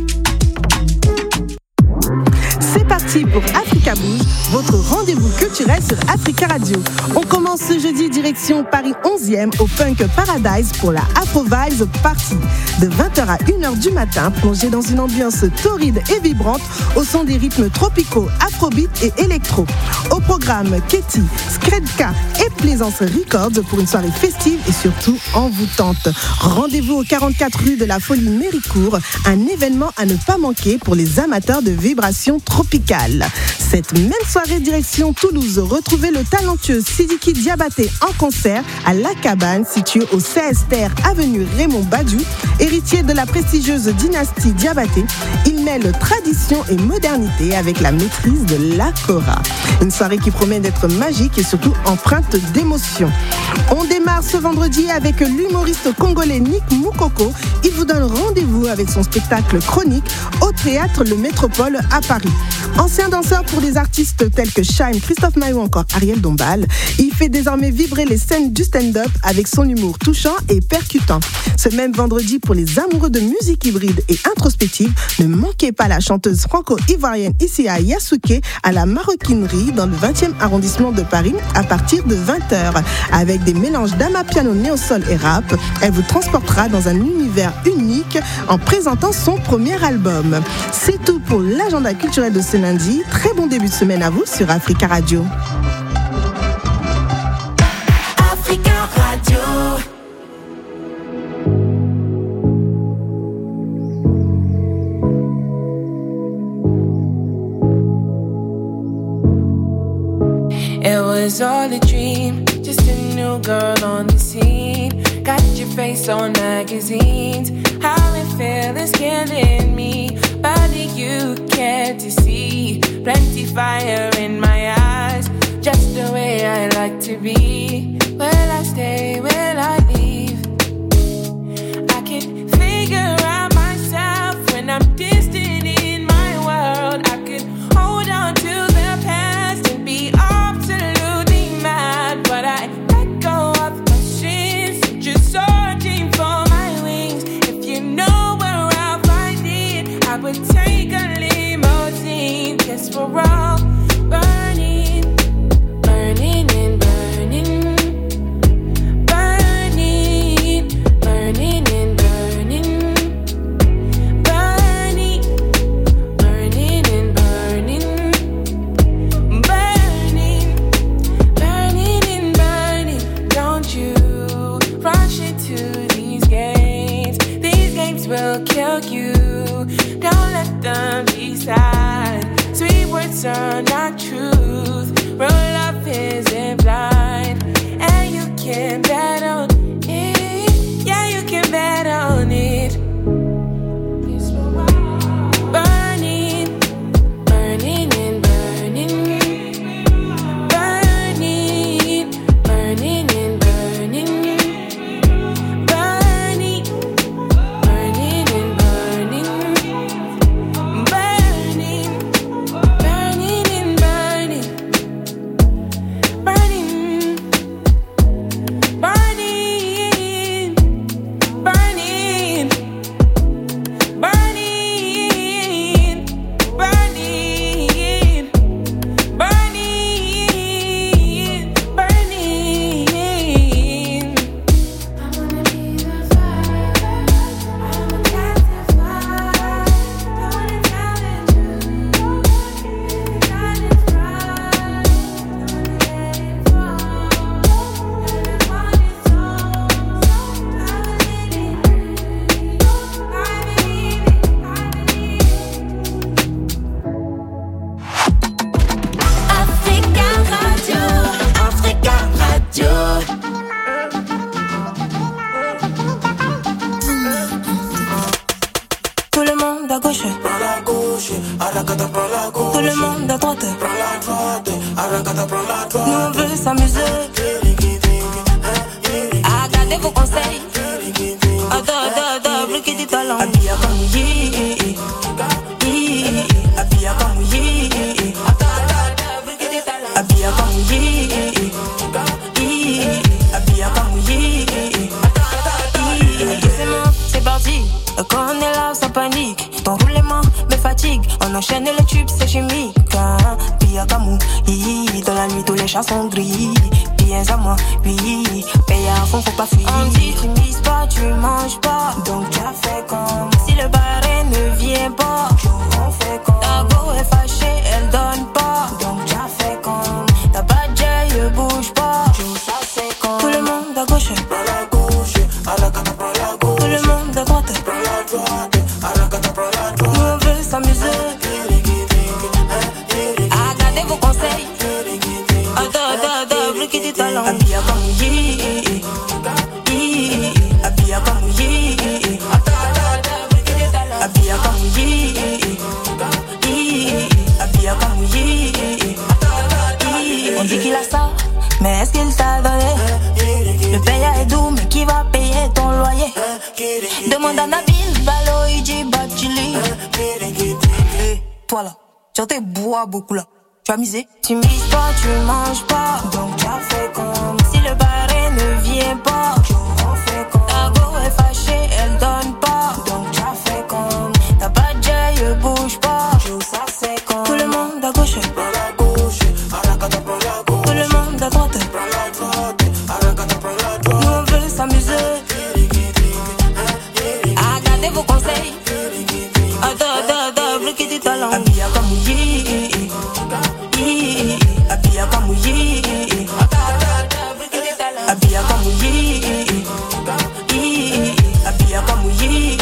C'est parti pour Africa Bouge, votre rendez-vous culturel sur Africa Radio. On commence ce jeudi direction Paris onzième au Punk Paradise pour la Afro Vibes Party. De vingt heures à une heure du matin, plongez dans une ambiance torride et vibrante au son des rythmes tropicaux, afrobeat et électro. Au programme, Ketty, Skredka et Plaisance Records pour une soirée festive et surtout envoûtante. Rendez-vous au quarante-quatre rue de la Folie Méricourt, un événement à ne pas manquer pour les amateurs de vibrations tropicales. Cette même soirée direction Toulouse, retrouvez le talentueux Sidiki Diabaté en concert à La Cabane, située au C S Terre avenue Raymond Badiou. Héritier de la prestigieuse dynastie Diabaté, il mêle tradition et modernité avec la maîtrise de la kora. Une soirée qui promet d'être magique et surtout empreinte d'émotion. On démarre ce vendredi avec l'humoriste congolais Nick Moukoko. Il vous donne rendez-vous avec son spectacle chronique au théâtre Le Métropole à Paris. Ancien danseur pour des artistes tels que Shine, Christophe Maé ou encore Ariel Dombal, il fait désormais vibrer les scènes du stand-up avec son humour touchant et percutant. Ce même vendredi, pour les amoureux de musique hybride et introspective, ne manquez pas la chanteuse franco-ivoirienne Issia Yasuke à la Maroquinerie dans le vingtième arrondissement de Paris à partir de vingt heures. Avec des mélanges d'amapiano, néo-sol et rap, elle vous transportera dans un univers unique en présentant son premier album. C'est tout pour l'agenda culturel de ce lundi. Très bon début de semaine à vous sur Africa Radio. Africa Radio. It was all a dream, just a new girl on the scene. Got your face on magazines, how it feels killing me. Body you care to see, plenty fire in my eyes, just the way I like to be. Will I stay, will I leave? I can figure out myself when I'm distant in my world. I could hold on to the past and be absolutely mad, but I let go of my sins, just searching for my wings. If you know where I'll find it, I would take a limousine, guess we're all burning, burning and burning, burning, burning and burning, burning, burning and burning, burning, burning and burning. Don't you rush into these games, these games will kill you. Don't let them decide. Sweet words are not truth. Real love isn't blind, and you can bet on it. Yeah, you can bet on it. Burning, burning and burning, burning, burning and burning, burning, burning and burning, burning, burning and burning, burning, à droite, prends la droite. Arrête, prends la droite. Nous on veut s'amuser. À garder vos conseils. Ada, ada, ada, bloquer des talents. Habilla comme yé. Habilla comme yé. Ada, ada, ada, bloquer des talents. Habilla comme yé. Habilla comme yé. C'est bon, c'est parti. Quand on est là, ça panique. Ton roulement me fatigue. On enchaîne les tubes, c'est chimique. Pia Kamou, dans la nuit, tous les chats sont gris. Viens à moi, oui. Paye à fond, faut pas fuir. On dit, tu mises pas, tu manges pas. Donc tu as fait comme si le barret ne vient pas. On fait comme ta go est fâchée, elle donne pas. Donc tu as fait comme ta badge, bouge pas. Ça c'est comme tout le monde à gauche. Par la gauche, à la cata par la gauche. Tout le monde à droite. Par la droite, à la cata par la droite. Nous on veut s'amuser. À garder vos conseils. Ada, ada, ada, bloquer des talents. Habilla comme yé. Habilla comme yé. Ada, ada, ada, bloquer des talents. Habilla comme yé. Habilla comme yé. On dit qu'il a ça, mais est-ce qu'il t'a donné? Le payeur est doux, mais qui va payer ton loyer? Demande à Nabil, Balo, Iji, Bachili. Hey, toi là, tu t'es bois beaucoup là. Tu as misé? Tu mises pas, tu manges pas. Donc tu as fait comme si le barret ne vient pas. On fait comme ta go est fâchée, elle donne pas. Donc tu as fait comme ta badge, bouge pas. Ça c'est comme tout le monde à gauche. Par la gauche, à la cata par la gauche. Tout le monde à droite. Par la droite, à la cata par la droite. Nous on veut s'amuser. À garder vos conseils. Ada, ada, ada, bloquer des talents. Habilla comme yé. Habilla comme yé. Habilla comme yé. Habilla comme yé.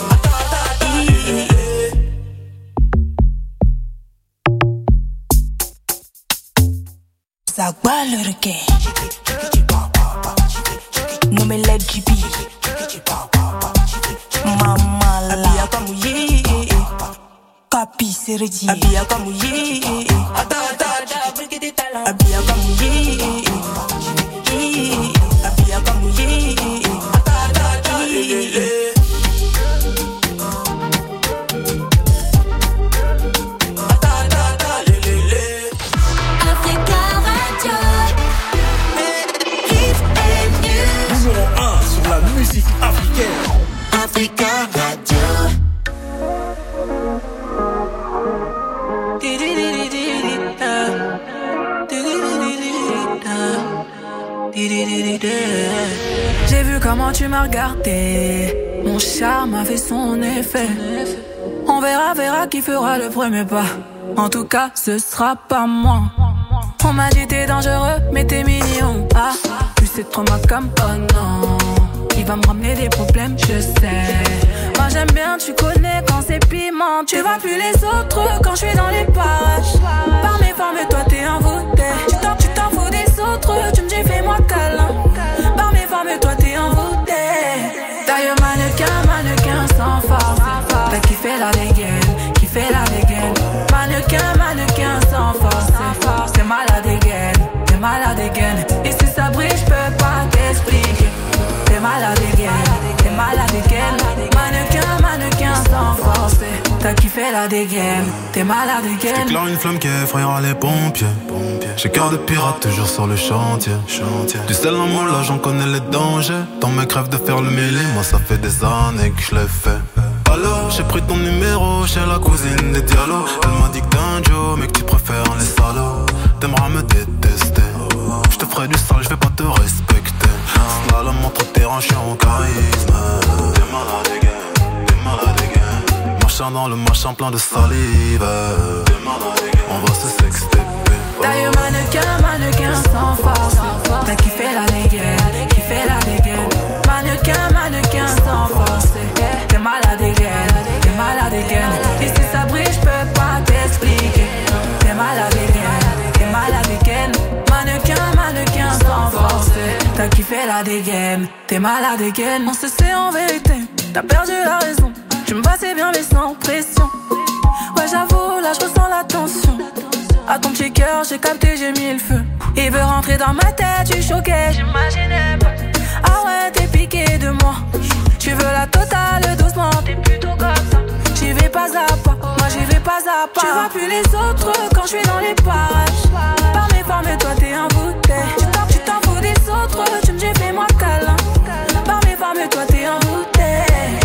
Ça balle le requin. Nommé Led G P. Maman la. Habilla comme yé. Capi c'est redit. Habilla comme yé. Habilla comme yé. Habilla comme yé. Africa Radio. Numéro un sur la musique africaine. Africa Radio. J'ai vu comment tu m'as regardé. Mon charme a fait son effet. On verra, verra qui fera le premier pas. En tout cas, ce sera pas moi. On m'a dit t'es dangereux, mais t'es mignon. Ah, plus c'est trop ma comme oh non. Il va me ramener des problèmes, je sais. Moi j'aime bien, tu connais quand c'est piment. Tu vois plus les autres quand je suis dans les parages. Par mes formes, toi t'es envoûté. Tu t'en, tu t'en fous des autres, tu me dis fais-moi câlin. Par mes formes, toi t'es envoûté. Taille mannequin, mannequin sans force. T'as kiffé la dégaine, kiffé la dégaine. Mannequin, mannequin sans force. T'es malade dégaine, t'es malade dégaine. Et si ça brille, je peux pas t'expliquer. T'es malade dégaine, t'es malade dégaine. Mannequin, mannequin sans force. T'as kiffé la dégaine, t'es malade dégaine. J'éclaire une flamme qui effrayera les pompiers. J'ai cœur de pirate toujours sur le chantier. Du sel en moi là j'en connais les dangers. Dans mes crèves de faire le mêlé, moi ça fait des années que je l'ai fait. Alors j'ai pris ton numéro chez la cousine des Diallo. Elle m'a dit que t'es un Joe mais que tu préfères les salauds. T'aimeras me détester. Je te ferai du sale, je vais pas te respecter. Slalom entre terrain, je suis en charisme. T'es malade again, t'es malade again. Machin dans le machin plein de salive. T'es malade again, on va se sexter. Taille mannequin, mannequin sans force. T'as kiffé la dégaine, kiffé la dégaine. Mannequin, mannequin sans force. T'es malade dégaine, t'es malade dégaine. Et si ça brille, j'peux pas t'expliquer. T'es malade dégaine, t'es malade dégaine. Mannequin, mannequin sans force. T'as kiffé la dégaine, t'es malade dégaine. On se sait en vérité, t'as perdu la raison. Tu me passais bien mais sans pression. Ouais j'avoue, là je ressens la tension. À ton petit cœur, j'ai capté, j'ai mis le feu. Il veut rentrer dans ma tête, je suis choquée. J'imaginais pas. Ah ouais, t'es piqué de moi. Tu veux la totale doucement. T'es plutôt comme ça. J'y vais pas à pas. Moi j'y vais pas à pas. Tu vois plus les autres quand je suis dans les parages. Par mes formes, toi t'es un bouteille. Tu t'en, tu t'en fous des autres. Tu me dis fais-moi câlin. Par mes formes, toi t'es un bouteille.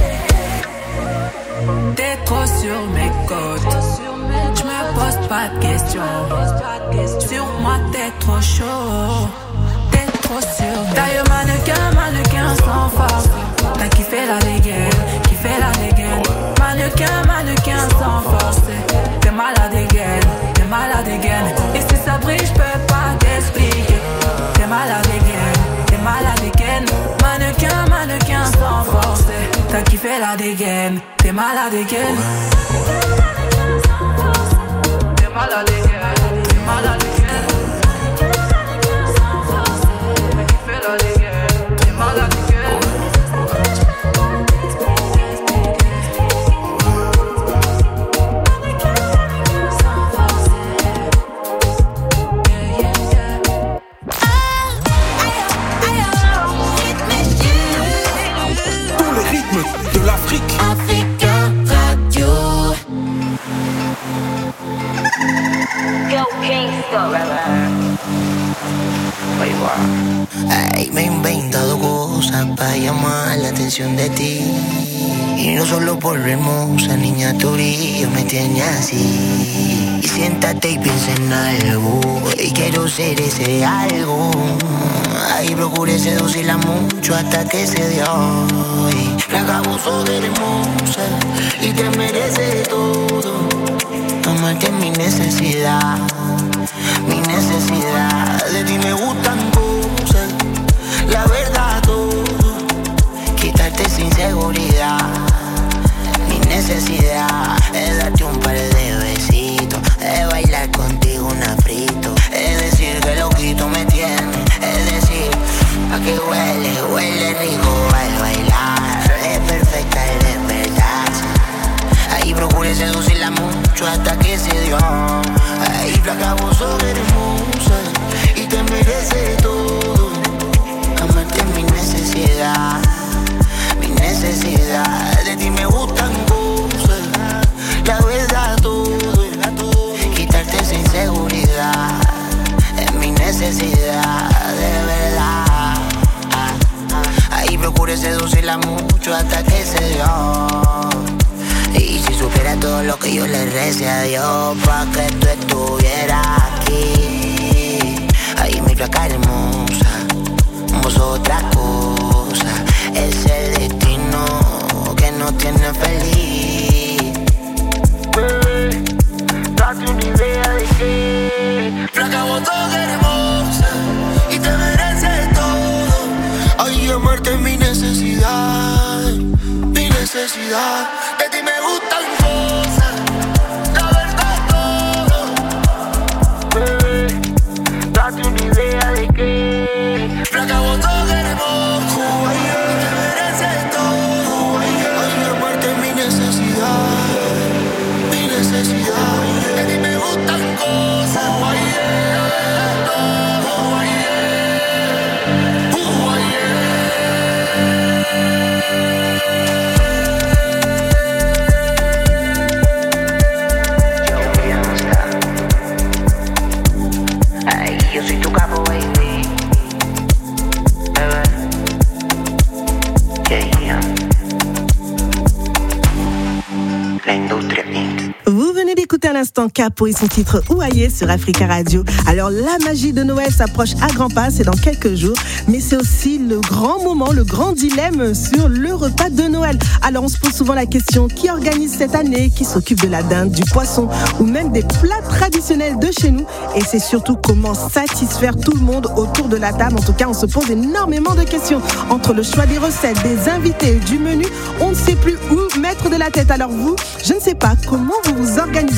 T'es trop sur mes côtes. Je me pose pas de questions. Sur moi t'es trop chaud. T'es trop sur. D'ailleurs mannequin, mannequin sans force. T'as kiffé la dégaine, kiffé la dégaine. Mannequin, mannequin sans force. T'es malade again, t'es malade again. Et si ça brille, j'peux pas t'expliquer. T'es malade again, t'es malade again. Mannequin, mannequin sans force. T'as kiffé la dégaine, t'es malade again. T'es malade again, t'es malade again. T'as kiffé la dégaine, t'es malade again. De l'Afrique. Africa Radio. Go Kingston. Ay, me he inventado cosas para llamar la atención de ti. Y no solo por hermosa niña tuya me tiene así. Y siéntate y piensa en algo. Y quiero ser ese algo. Ay, procuré seducirla mucho hasta que se dio. Y la acabo de hermosa y te merece todo. Amarte es mi necesidad, mi necesidad. De ti me gustan cosas, la verdad todo. Quitarte esa inseguridad, mi necesidad. Es darte un par de besitos, es bailar contigo un afrito. Es decir que loquito me tiene, es decir, a que huele, huele rico al bailar. Es perfecta el despertarse. Ahí procuré seducirla mucho hasta que se dio. Ahí flaca vos sos hermosa y te merece todo. Amarte es mi necesidad, mi necesidad. De ti me gustan cosas, la verdad todo. Quitarte esa inseguridad es mi necesidad, de verdad. Ahí procuré seducirla mucho hasta que se dio. Y si supiera todo lo que yo le recé a Dios pa' que tú estuvieras aquí. Ay, mi flaca hermosa, vos otra cosa. Es el destino que nos tiene feliz. Bebé, date una idea de que flaca vos sos hermosa y te mereces todo. Ay, amarte es mi necesidad, mi necesidad. De ti me gustan cosas, la verdad todo. Bebé, date una idea de que flaca vos sos hermosa y te mereces todo. Ay, amarte es mi necesidad, mi necesidad. De ti me gustan cosas, la verdad todo. Vous venez d'écouter à l'instant Capo et son titre Ouaillé sur Africa Radio. Alors la magie de Noël s'approche à grands pas, c'est dans quelques jours, mais c'est aussi le grand moment, le grand dilemme sur le repas de Noël. Alors on se pose souvent la question, qui organise cette année, qui s'occupe de la dinde, du poisson ou même des plats traditionnels de chez nous, et c'est surtout comment satisfaire tout le monde autour de la table. En tout cas, on se pose énormément de questions. Entre le choix des recettes, des invités, du menu, on ne sait plus où mettre de la tête. Alors vous, je ne sais pas comment vous vous organisez pour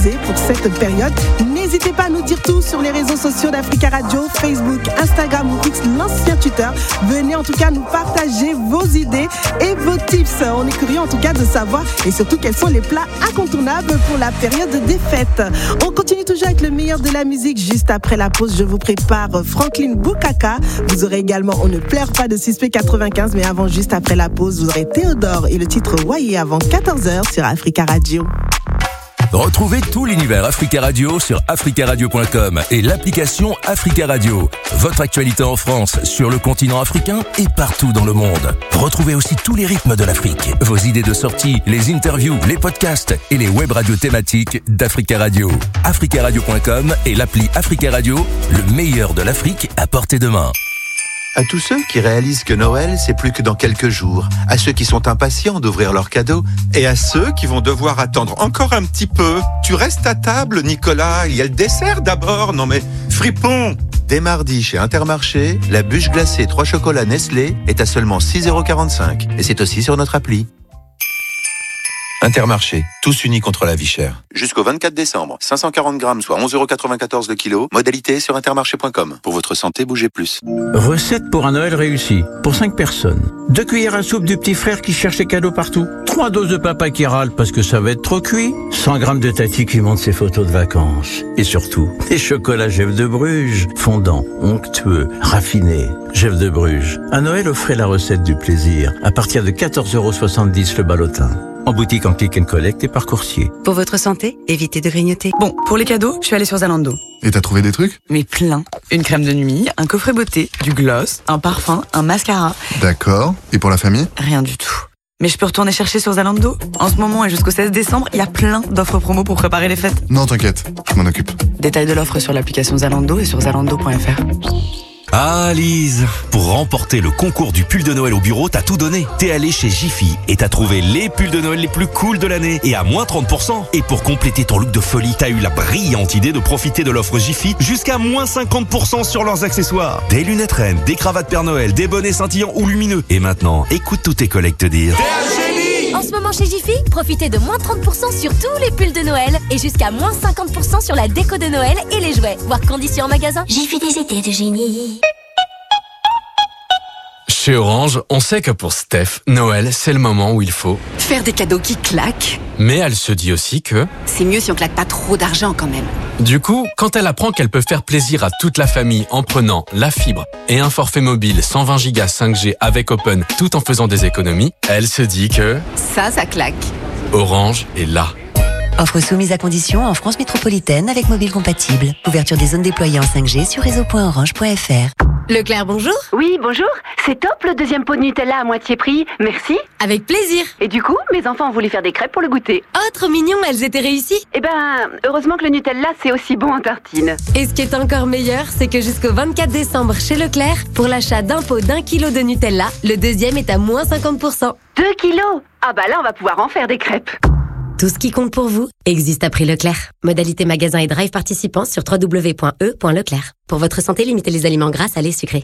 cette période. N'hésitez pas à nous dire tout sur les réseaux sociaux d'Africa Radio, Facebook, Instagram ou X, l'ancien Twitter. Venez en tout cas nous partager vos idées et vos tips. On est curieux en tout cas de savoir et surtout quels sont les plats incontournables pour la période des fêtes. On continue toujours avec le meilleur de la musique. Juste après la pause, je vous prépare Franklin Boukaka. Vous aurez également On ne pleure pas de Suspect quatre-vingt-quinze. Mais avant, juste après la pause, vous aurez Théodore et le titre Wayé avant quatorze heures sur Africa Radio. Retrouvez tout l'univers Africa Radio sur africa radio point com et l'application Africa Radio. Votre actualité en France, sur le continent africain et partout dans le monde. Retrouvez aussi tous les rythmes de l'Afrique, vos idées de sortie, les interviews, les podcasts et les web radios thématiques d'Africa Radio. africa radio point com et l'appli Africa Radio, le meilleur de l'Afrique à portée de main. À tous ceux qui réalisent que Noël, c'est plus que dans quelques jours, à ceux qui sont impatients d'ouvrir leurs cadeaux, et à ceux qui vont devoir attendre encore un petit peu. Tu restes à table, Nicolas, il y a le dessert d'abord, non mais fripon. Dès mardi chez Intermarché, la bûche glacée trois chocolats Nestlé est à seulement six euros quarante-cinq, et c'est aussi sur notre appli. Intermarché, tous unis contre la vie chère. Jusqu'au vingt-quatre décembre, cinq cent quarante grammes, soit onze euros quatre-vingt-quatorze le kilo. Modalité sur intermarché point com. Pour votre santé, bougez plus. Recette pour un Noël réussi. Pour cinq personnes. Deux cuillères à soupe du petit frère qui cherche les cadeaux partout. Trois doses de papa qui râle parce que ça va être trop cuit. cent grammes de tati qui monte ses photos de vacances. Et surtout, des chocolats Jeff de Bruges. Fondants, onctueux, raffinés. Jeff de Bruges. À Noël, offrez la recette du plaisir. À partir de quatorze euros soixante-dix le ballotin. En boutique, en click and collect et par coursier. Pour votre santé, évitez de grignoter. Bon, pour les cadeaux, je suis allée sur Zalando. Et t'as trouvé des trucs? Mais plein. Une crème de nuit, un coffret beauté, du gloss, un parfum, un mascara. D'accord. Et pour la famille? Rien du tout. Mais je peux retourner chercher sur Zalando. En ce moment et jusqu'au seize décembre, il y a plein d'offres promo pour préparer les fêtes. Non, t'inquiète, je m'en occupe. Détails de l'offre sur l'application Zalando et sur zalando point f r. Ah Lise, pour remporter le concours du pull de Noël au bureau, t'as tout donné. T'es allé chez Jiffy et t'as trouvé les pulls de Noël les plus cool de l'année et à moins trente pour cent. Et pour compléter ton look de folie, t'as eu la brillante idée de profiter de l'offre Jiffy jusqu'à moins cinquante pour cent sur leurs accessoires. Des lunettes reines, des cravates Père Noël, des bonnets scintillants ou lumineux. Et maintenant, écoute tous tes collègues te dire... En ce moment chez Jiffy, profitez de moins trente pour cent sur tous les pulls de Noël et jusqu'à moins cinquante pour cent sur la déco de Noël et les jouets. Voir conditions en magasin. Jiffy des étés de génie. Chez Orange, on sait que pour Steph, Noël, c'est le moment où il faut faire des cadeaux qui claquent. Mais elle se dit aussi que c'est mieux si on claque pas trop d'argent quand même. Du coup, quand elle apprend qu'elle peut faire plaisir à toute la famille en prenant la fibre et un forfait mobile cent vingt gigas cinq G avec Open tout en faisant des économies, elle se dit que ça, ça claque. Orange est là. Offre soumise à condition en France métropolitaine avec mobile compatible. Ouverture des zones déployées en cinq G sur réseau point orange point f r. Leclerc, bonjour. Oui, bonjour. C'est top le deuxième pot de Nutella à moitié prix. Merci. Avec plaisir. Et du coup, mes enfants ont voulu faire des crêpes pour le goûter. Oh, trop mignon, elles étaient réussies. Eh ben, heureusement que le Nutella, c'est aussi bon en tartine. Et ce qui est encore meilleur, c'est que jusqu'au vingt-quatre décembre chez Leclerc, pour l'achat d'un pot d'un kilo de Nutella, le deuxième est à moins cinquante pour cent. Deux kilos? Ah bah là, on va pouvoir en faire des crêpes. Tout ce qui compte pour vous existe à prix Leclerc. Modalité magasin et drive participants sur w w w point e point leclerc. Pour votre santé, limitez les aliments gras, salés, sucrés.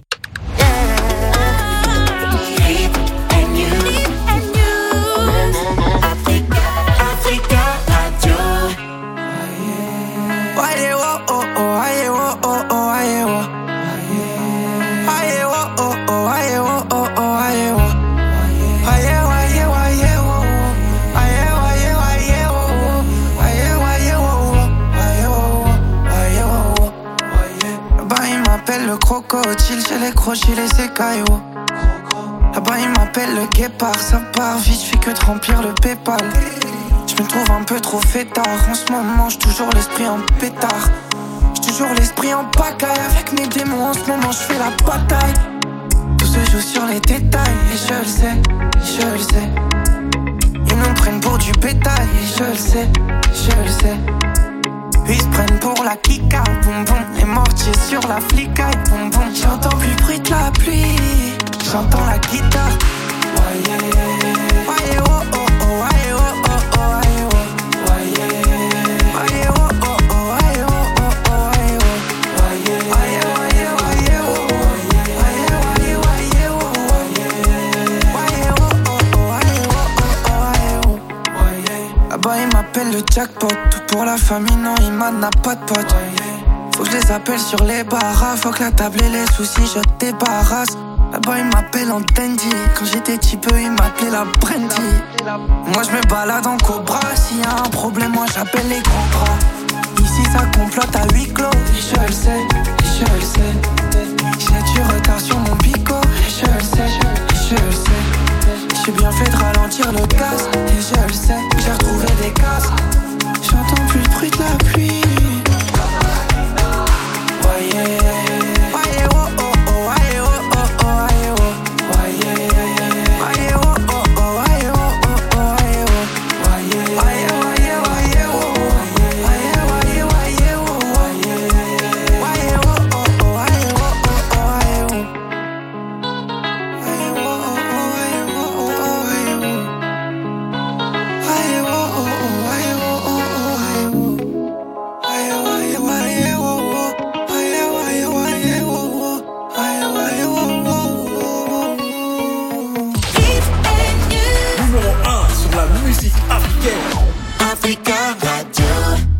Chill chez les crochets, les écailles, oh. Là-bas il m'appelle le guépard, ça part vite, je fais que de remplir le Paypal. Je me trouve un peu trop fêtard, en ce moment j'ai toujours l'esprit en pétard. J'ai toujours l'esprit en pagaille, avec mes démons en ce moment je fais la bataille. Tout se joue sur les détails, et je le sais, je le sais. Ils nous prennent pour du bétail, et je le sais, je le sais. Ils se prennent pour la kika, boum boum. Les mortiers sur la flicaille, boum boum. J'entends plus le bruit de la pluie, j'entends la guitare. Waye, waye, oh oh oh, waye, oh oh oh, waye, oh. Waye, waye, oh oh oh, waye, oh oh oh, waye, oh. Waye, waye, waye, waye, oh. Waye, waye, waye, oh. Waye, oh oh oh, waye, oh oh oh, waye, oh. Waye. Là-bas ils m'appellent le jackpot. Tout pour la famille, non, Iman n'a pas de pote. Faut que je les appelle sur les barras. Faut que la table et les soucis, je débarrasse. Là-bas, ils m'appellent en dandy. Quand j'étais petit peu, ils m'appelaient la Brandy. Moi, je me balade en cobra. S'il y a un problème, moi, j'appelle les grands bras. Ici, ça complote à huis clos. Et je le sais, et je le sais. J'ai du retard sur mon pico. Et je le sais, et je le sais. J'ai bien fait de ralentir le gaz. Et je le sais, j'ai retrouvé des cases. J'entends plus le bruit de la pluie. Voyez, voyez, oh oh oh, voyez, oh oh oh, voyez, oh, voyez, voyez, oh oh oh, voyez, oh oh oh, voyez, oh, voyez, voyez, voyez, voyez, oh, voyez, voyez, voyez, voyez, oh, voyez, voyez, oh oh oh, voyez, oh oh oh, voyez, oh, voyez, oh oh oh, voyez, oh oh oh, voyez, oh, voyez, oh oh oh, voyez, oh oh oh, voyez, oh. Numéro un sur la musique africaine. Africa Radio.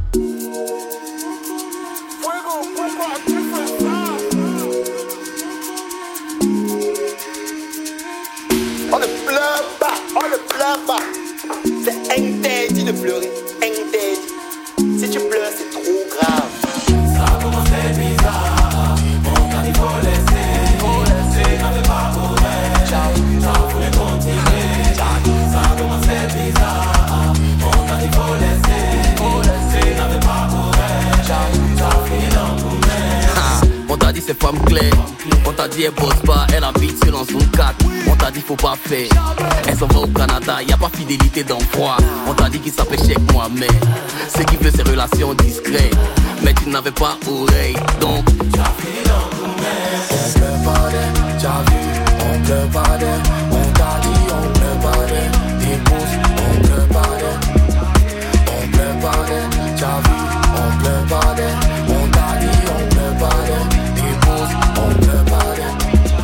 On ne pleure pas, on ne pleure pas. C'est interdit de pleurer, interdit. Si tu pleures, c'est trop grave. Ça a commencé bizarre. Mon cœur il faut laisser, faut laisser, n'avait pas pour elle. Ça voulait continuer. Ça a commencé bizarre. Mon cœur il faut laisser, faut laisser, n'avait pas pour elle. Ça finit dans tout même. On t'a dit c'est femme clé. On t'a dit elle bosse pas, elle habite sur l'ancien quatre. On t'a dit faut pas faire. Elle s'en va au Canada, y a pas fidélité dans froid. On t'a dit qu'il s'appelle Cheikh Mohamed. Ce qui veut c'est relations discrètes. Mais tu n'avais pas oreille, donc t'as fini dans tout même. On pleure pas d'elle, t'as vu. On pleure pas d'elle. On t'a dit on pleure pas d'elle. Des pouces, on pleure pas d'elle. On pleure pas d'elle, t'as vu. On pleure pas d'elle. On t'a dit on pleure pas d'elle. Des pouces, on pleure pas d'elle.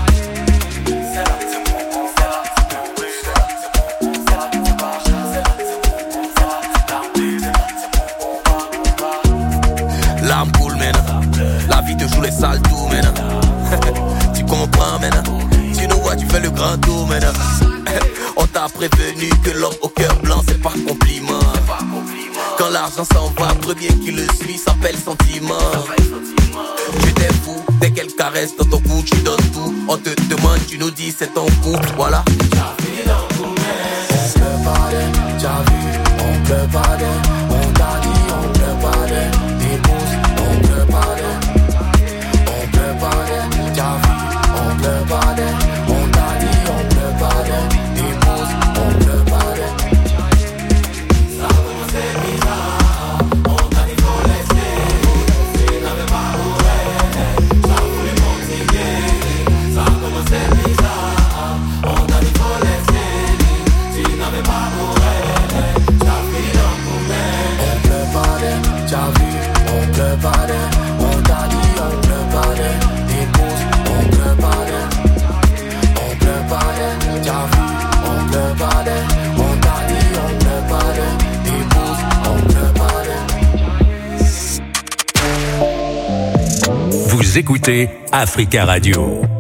l'âme coule maintenant. La vie te joue les sales tours maintenant. Tu comprends maintenant. Tu nous vois, tu fais le grand tour maintenant. On t'a prévenu que l'homme au cœur blanc c'est pas compliment. Quand l'argent s'en va, premier qui le suit s'appelle sentiment. Tu t'es fou, dès qu'elle caresse dans ton cou, tu donnes tout. On te demande, tu nous dis c'est ton coup, voilà. T'as fini dans tout mais on pleure pas d'elle, t'as vu, on pleure pas d'elle. On t'a dit on pleure pas d'elle. Des pouces, on pleure pas d'elle. On pleure pas d'elle, t'as vu, on pleure pas d'elle. On t'a dit on pleure pas d'elle. Des pouces, on pleure pas d'elle. Ça commence à être bizarre. On t'a dit faut laisser. Tu n'avais pas pour elle. Ça voulait continuer. Ça commence à être bizarre. On t'a dit faut laisser. Tu n'avais pas pour elle. T'as fini dans ton même. On pleure pas d'elle. T'as vu, on pleure pas d'elle. On t'a dit on pleure pas d'elle. Des pouces, on pleure pas d'elle. On pleure pas d'elle. T'as vu, on pleure pas d'elle. On t'a dit on pleure pas d'elle. Des pouces, on pleure pas d'elle. Vous écoutez Africa Radio.